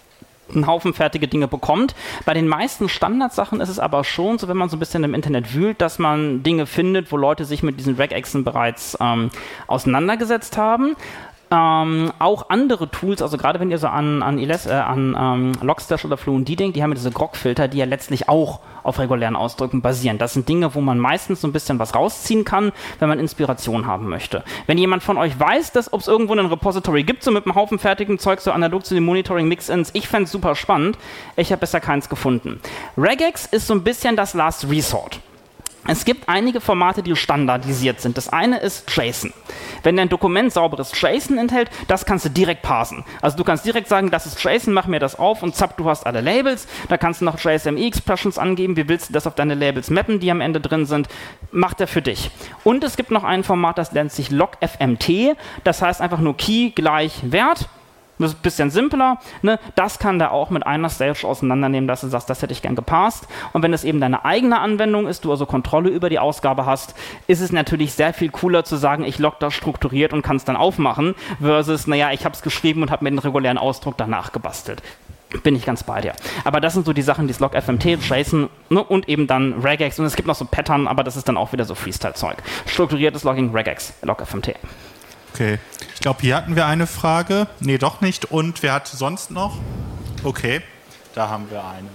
einen Haufen fertige Dinge bekommt. Bei den meisten Standardsachen ist es aber schon so, wenn man so ein bisschen im Internet wühlt, dass man Dinge findet, wo Leute sich mit diesen Regexen bereits ähm, auseinandergesetzt haben. Ähm, auch andere Tools, also gerade wenn ihr so an, an, äh, an ähm, Logstash oder Fluentd denkt, die haben ja diese Grok-Filter, die ja letztlich auch auf regulären Ausdrücken basieren. Das sind Dinge, wo man meistens so ein bisschen was rausziehen kann, wenn man Inspiration haben möchte. Wenn jemand von euch weiß, dass ob es irgendwo ein Repository gibt, so mit einem Haufen fertigem Zeug, so analog zu den Monitoring-Mix-Ins, ich fände es super spannend. Ich habe bisher keins gefunden. Regex ist so ein bisschen das Last Resort. Es gibt einige Formate, die standardisiert sind. Das eine ist JSON. Wenn dein Dokument sauberes JSON enthält, das kannst du direkt parsen. Also du kannst direkt sagen, das ist JSON, mach mir das auf und zapp, du hast alle Labels. Da kannst du noch J S M E-Expressions angeben. Wie willst du das auf deine Labels mappen, die am Ende drin sind? Macht er für dich. Und es gibt noch ein Format, das nennt sich logfmt. Das heißt einfach nur Key gleich Wert. Das ist ein bisschen simpler, ne? Das kann der auch mit einer Stage auseinandernehmen, dass du sagst, das hätte ich gern gepasst. Und wenn es eben deine eigene Anwendung ist, du also Kontrolle über die Ausgabe hast, ist es natürlich sehr viel cooler zu sagen, ich log das strukturiert und kann es dann aufmachen, versus, naja, ich habe es geschrieben und habe mir den regulären Ausdruck danach gebastelt. Bin ich ganz bei dir. Aber das sind so die Sachen, die logfmt, JSON, ne? Und eben dann Regex. Und es gibt noch so Pattern, aber das ist dann auch wieder so Freestyle-Zeug. Strukturiertes Logging, Regex, logfmt. Okay, ich glaube, hier hatten wir eine Frage. Nee, doch nicht. Und wer hat sonst noch? Okay, da haben wir eine.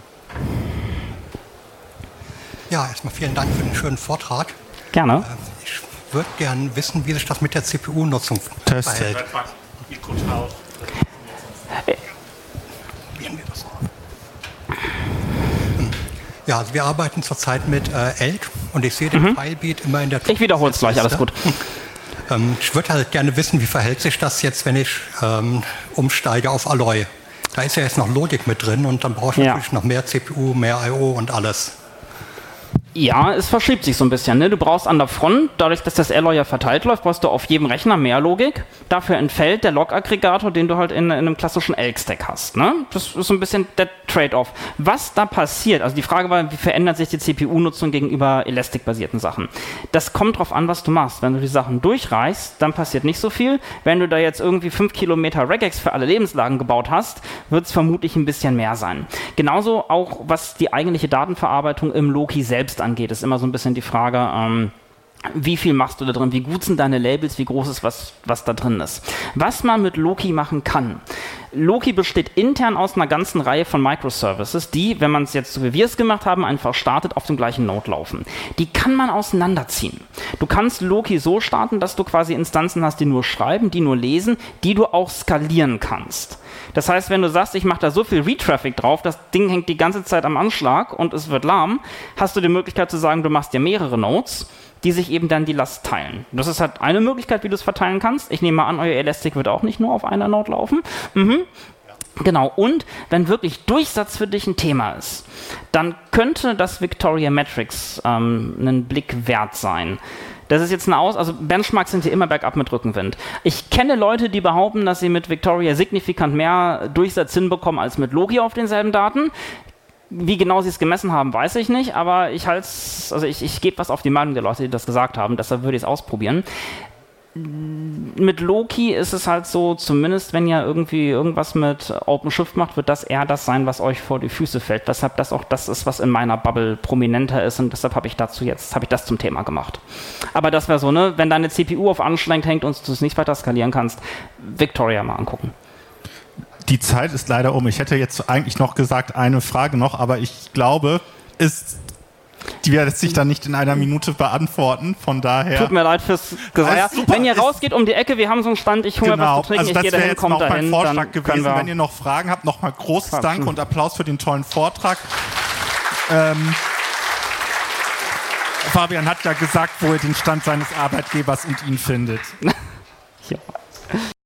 Ja, erstmal vielen Dank für den schönen Vortrag. Gerne. Ich würde gerne wissen, wie sich das mit der C P U-Nutzung verhält. Ja, also wir arbeiten zurzeit mit äh, Elk und ich sehe den mhm. Filebeat immer in der Ich wiederhole es gleich, alles gut. Ich würde halt gerne wissen, wie verhält sich das jetzt, wenn ich ähm, umsteige auf Alloy. Da ist ja jetzt noch Logik mit drin und dann brauche ich ja. natürlich noch mehr C P U, mehr I O und alles. Ja, es verschiebt sich so ein bisschen. Ne? Du brauchst an der Front, dadurch, dass das Alloy ja verteilt läuft, brauchst du auf jedem Rechner mehr Logik. Dafür entfällt der Log-Aggregator, den du halt in, in einem klassischen Elk-Stack hast. Ne? Das ist so ein bisschen der Trade-off. Was da passiert, also die Frage war, wie verändert sich die C P U-Nutzung gegenüber Elastic-basierten Sachen? Das kommt drauf an, was du machst. Wenn du die Sachen durchreichst, dann passiert nicht so viel. Wenn du da jetzt irgendwie fünf Kilometer Regex für alle Lebenslagen gebaut hast, wird es vermutlich ein bisschen mehr sein. Genauso auch, was die eigentliche Datenverarbeitung im Loki selbst angeht, ist immer so ein bisschen die Frage, ähm, wie viel machst du da drin, wie gut sind deine Labels, wie groß ist was, was da drin ist. Was man mit Loki machen kann. Loki besteht intern aus einer ganzen Reihe von Microservices, die, wenn man es jetzt so wie wir es gemacht haben, einfach startet, auf dem gleichen Node laufen. Die kann man auseinanderziehen. Du kannst Loki so starten, dass du quasi Instanzen hast, die nur schreiben, die nur lesen, die du auch skalieren kannst. Das heißt, wenn du sagst, ich mache da so viel Retraffic drauf, das Ding hängt die ganze Zeit am Anschlag und es wird lahm, hast du die Möglichkeit zu sagen, du machst dir mehrere Nodes, die sich eben dann die Last teilen. Das ist halt eine Möglichkeit, wie du es verteilen kannst. Ich nehme mal an, euer Elastic wird auch nicht nur auf einer Node laufen. Mhm. Genau, und wenn wirklich Durchsatz für dich ein Thema ist, dann könnte das Victoria Metrics ähm, einen Blick wert sein. Das ist jetzt eine Aus... Also Benchmarks sind hier immer bergab mit Rückenwind. Ich kenne Leute, die behaupten, dass sie mit Victoria signifikant mehr Durchsatz hinbekommen als mit Logi auf denselben Daten. Wie genau sie es gemessen haben, weiß ich nicht, aber ich halte also ich, ich gebe was auf die Meinung der Leute, die das gesagt haben, deshalb würde ich es ausprobieren. Mit Loki ist es halt so, zumindest wenn ihr irgendwie irgendwas mit OpenShift macht, wird das eher das sein, was euch vor die Füße fällt, weshalb das auch das ist, was in meiner Bubble prominenter ist und deshalb habe ich dazu jetzt, habe ich das zum Thema gemacht. Aber das wäre so, ne, wenn deine C P U auf anstrengend hängt und du es nicht weiter skalieren kannst, Victoria mal angucken. Die Zeit ist leider um. Ich hätte jetzt eigentlich noch gesagt, eine Frage noch, aber ich glaube, ist, die werde sich dann nicht in einer Minute beantworten. Von daher. Tut mir leid fürs Gesagt. Wenn ihr rausgeht um die Ecke, wir haben so einen Stand, ich hole genau. mir was zu trinken, also das ich gehe dahin, kommt dahin. Das wäre jetzt noch mein Vorschlag gewesen. Wenn ihr noch Fragen habt, nochmal großes Quatschen. Dank und Applaus für den tollen Vortrag. Ähm, Fabian hat ja gesagt, wo er den Stand seines Arbeitgebers und ihn findet. Ja.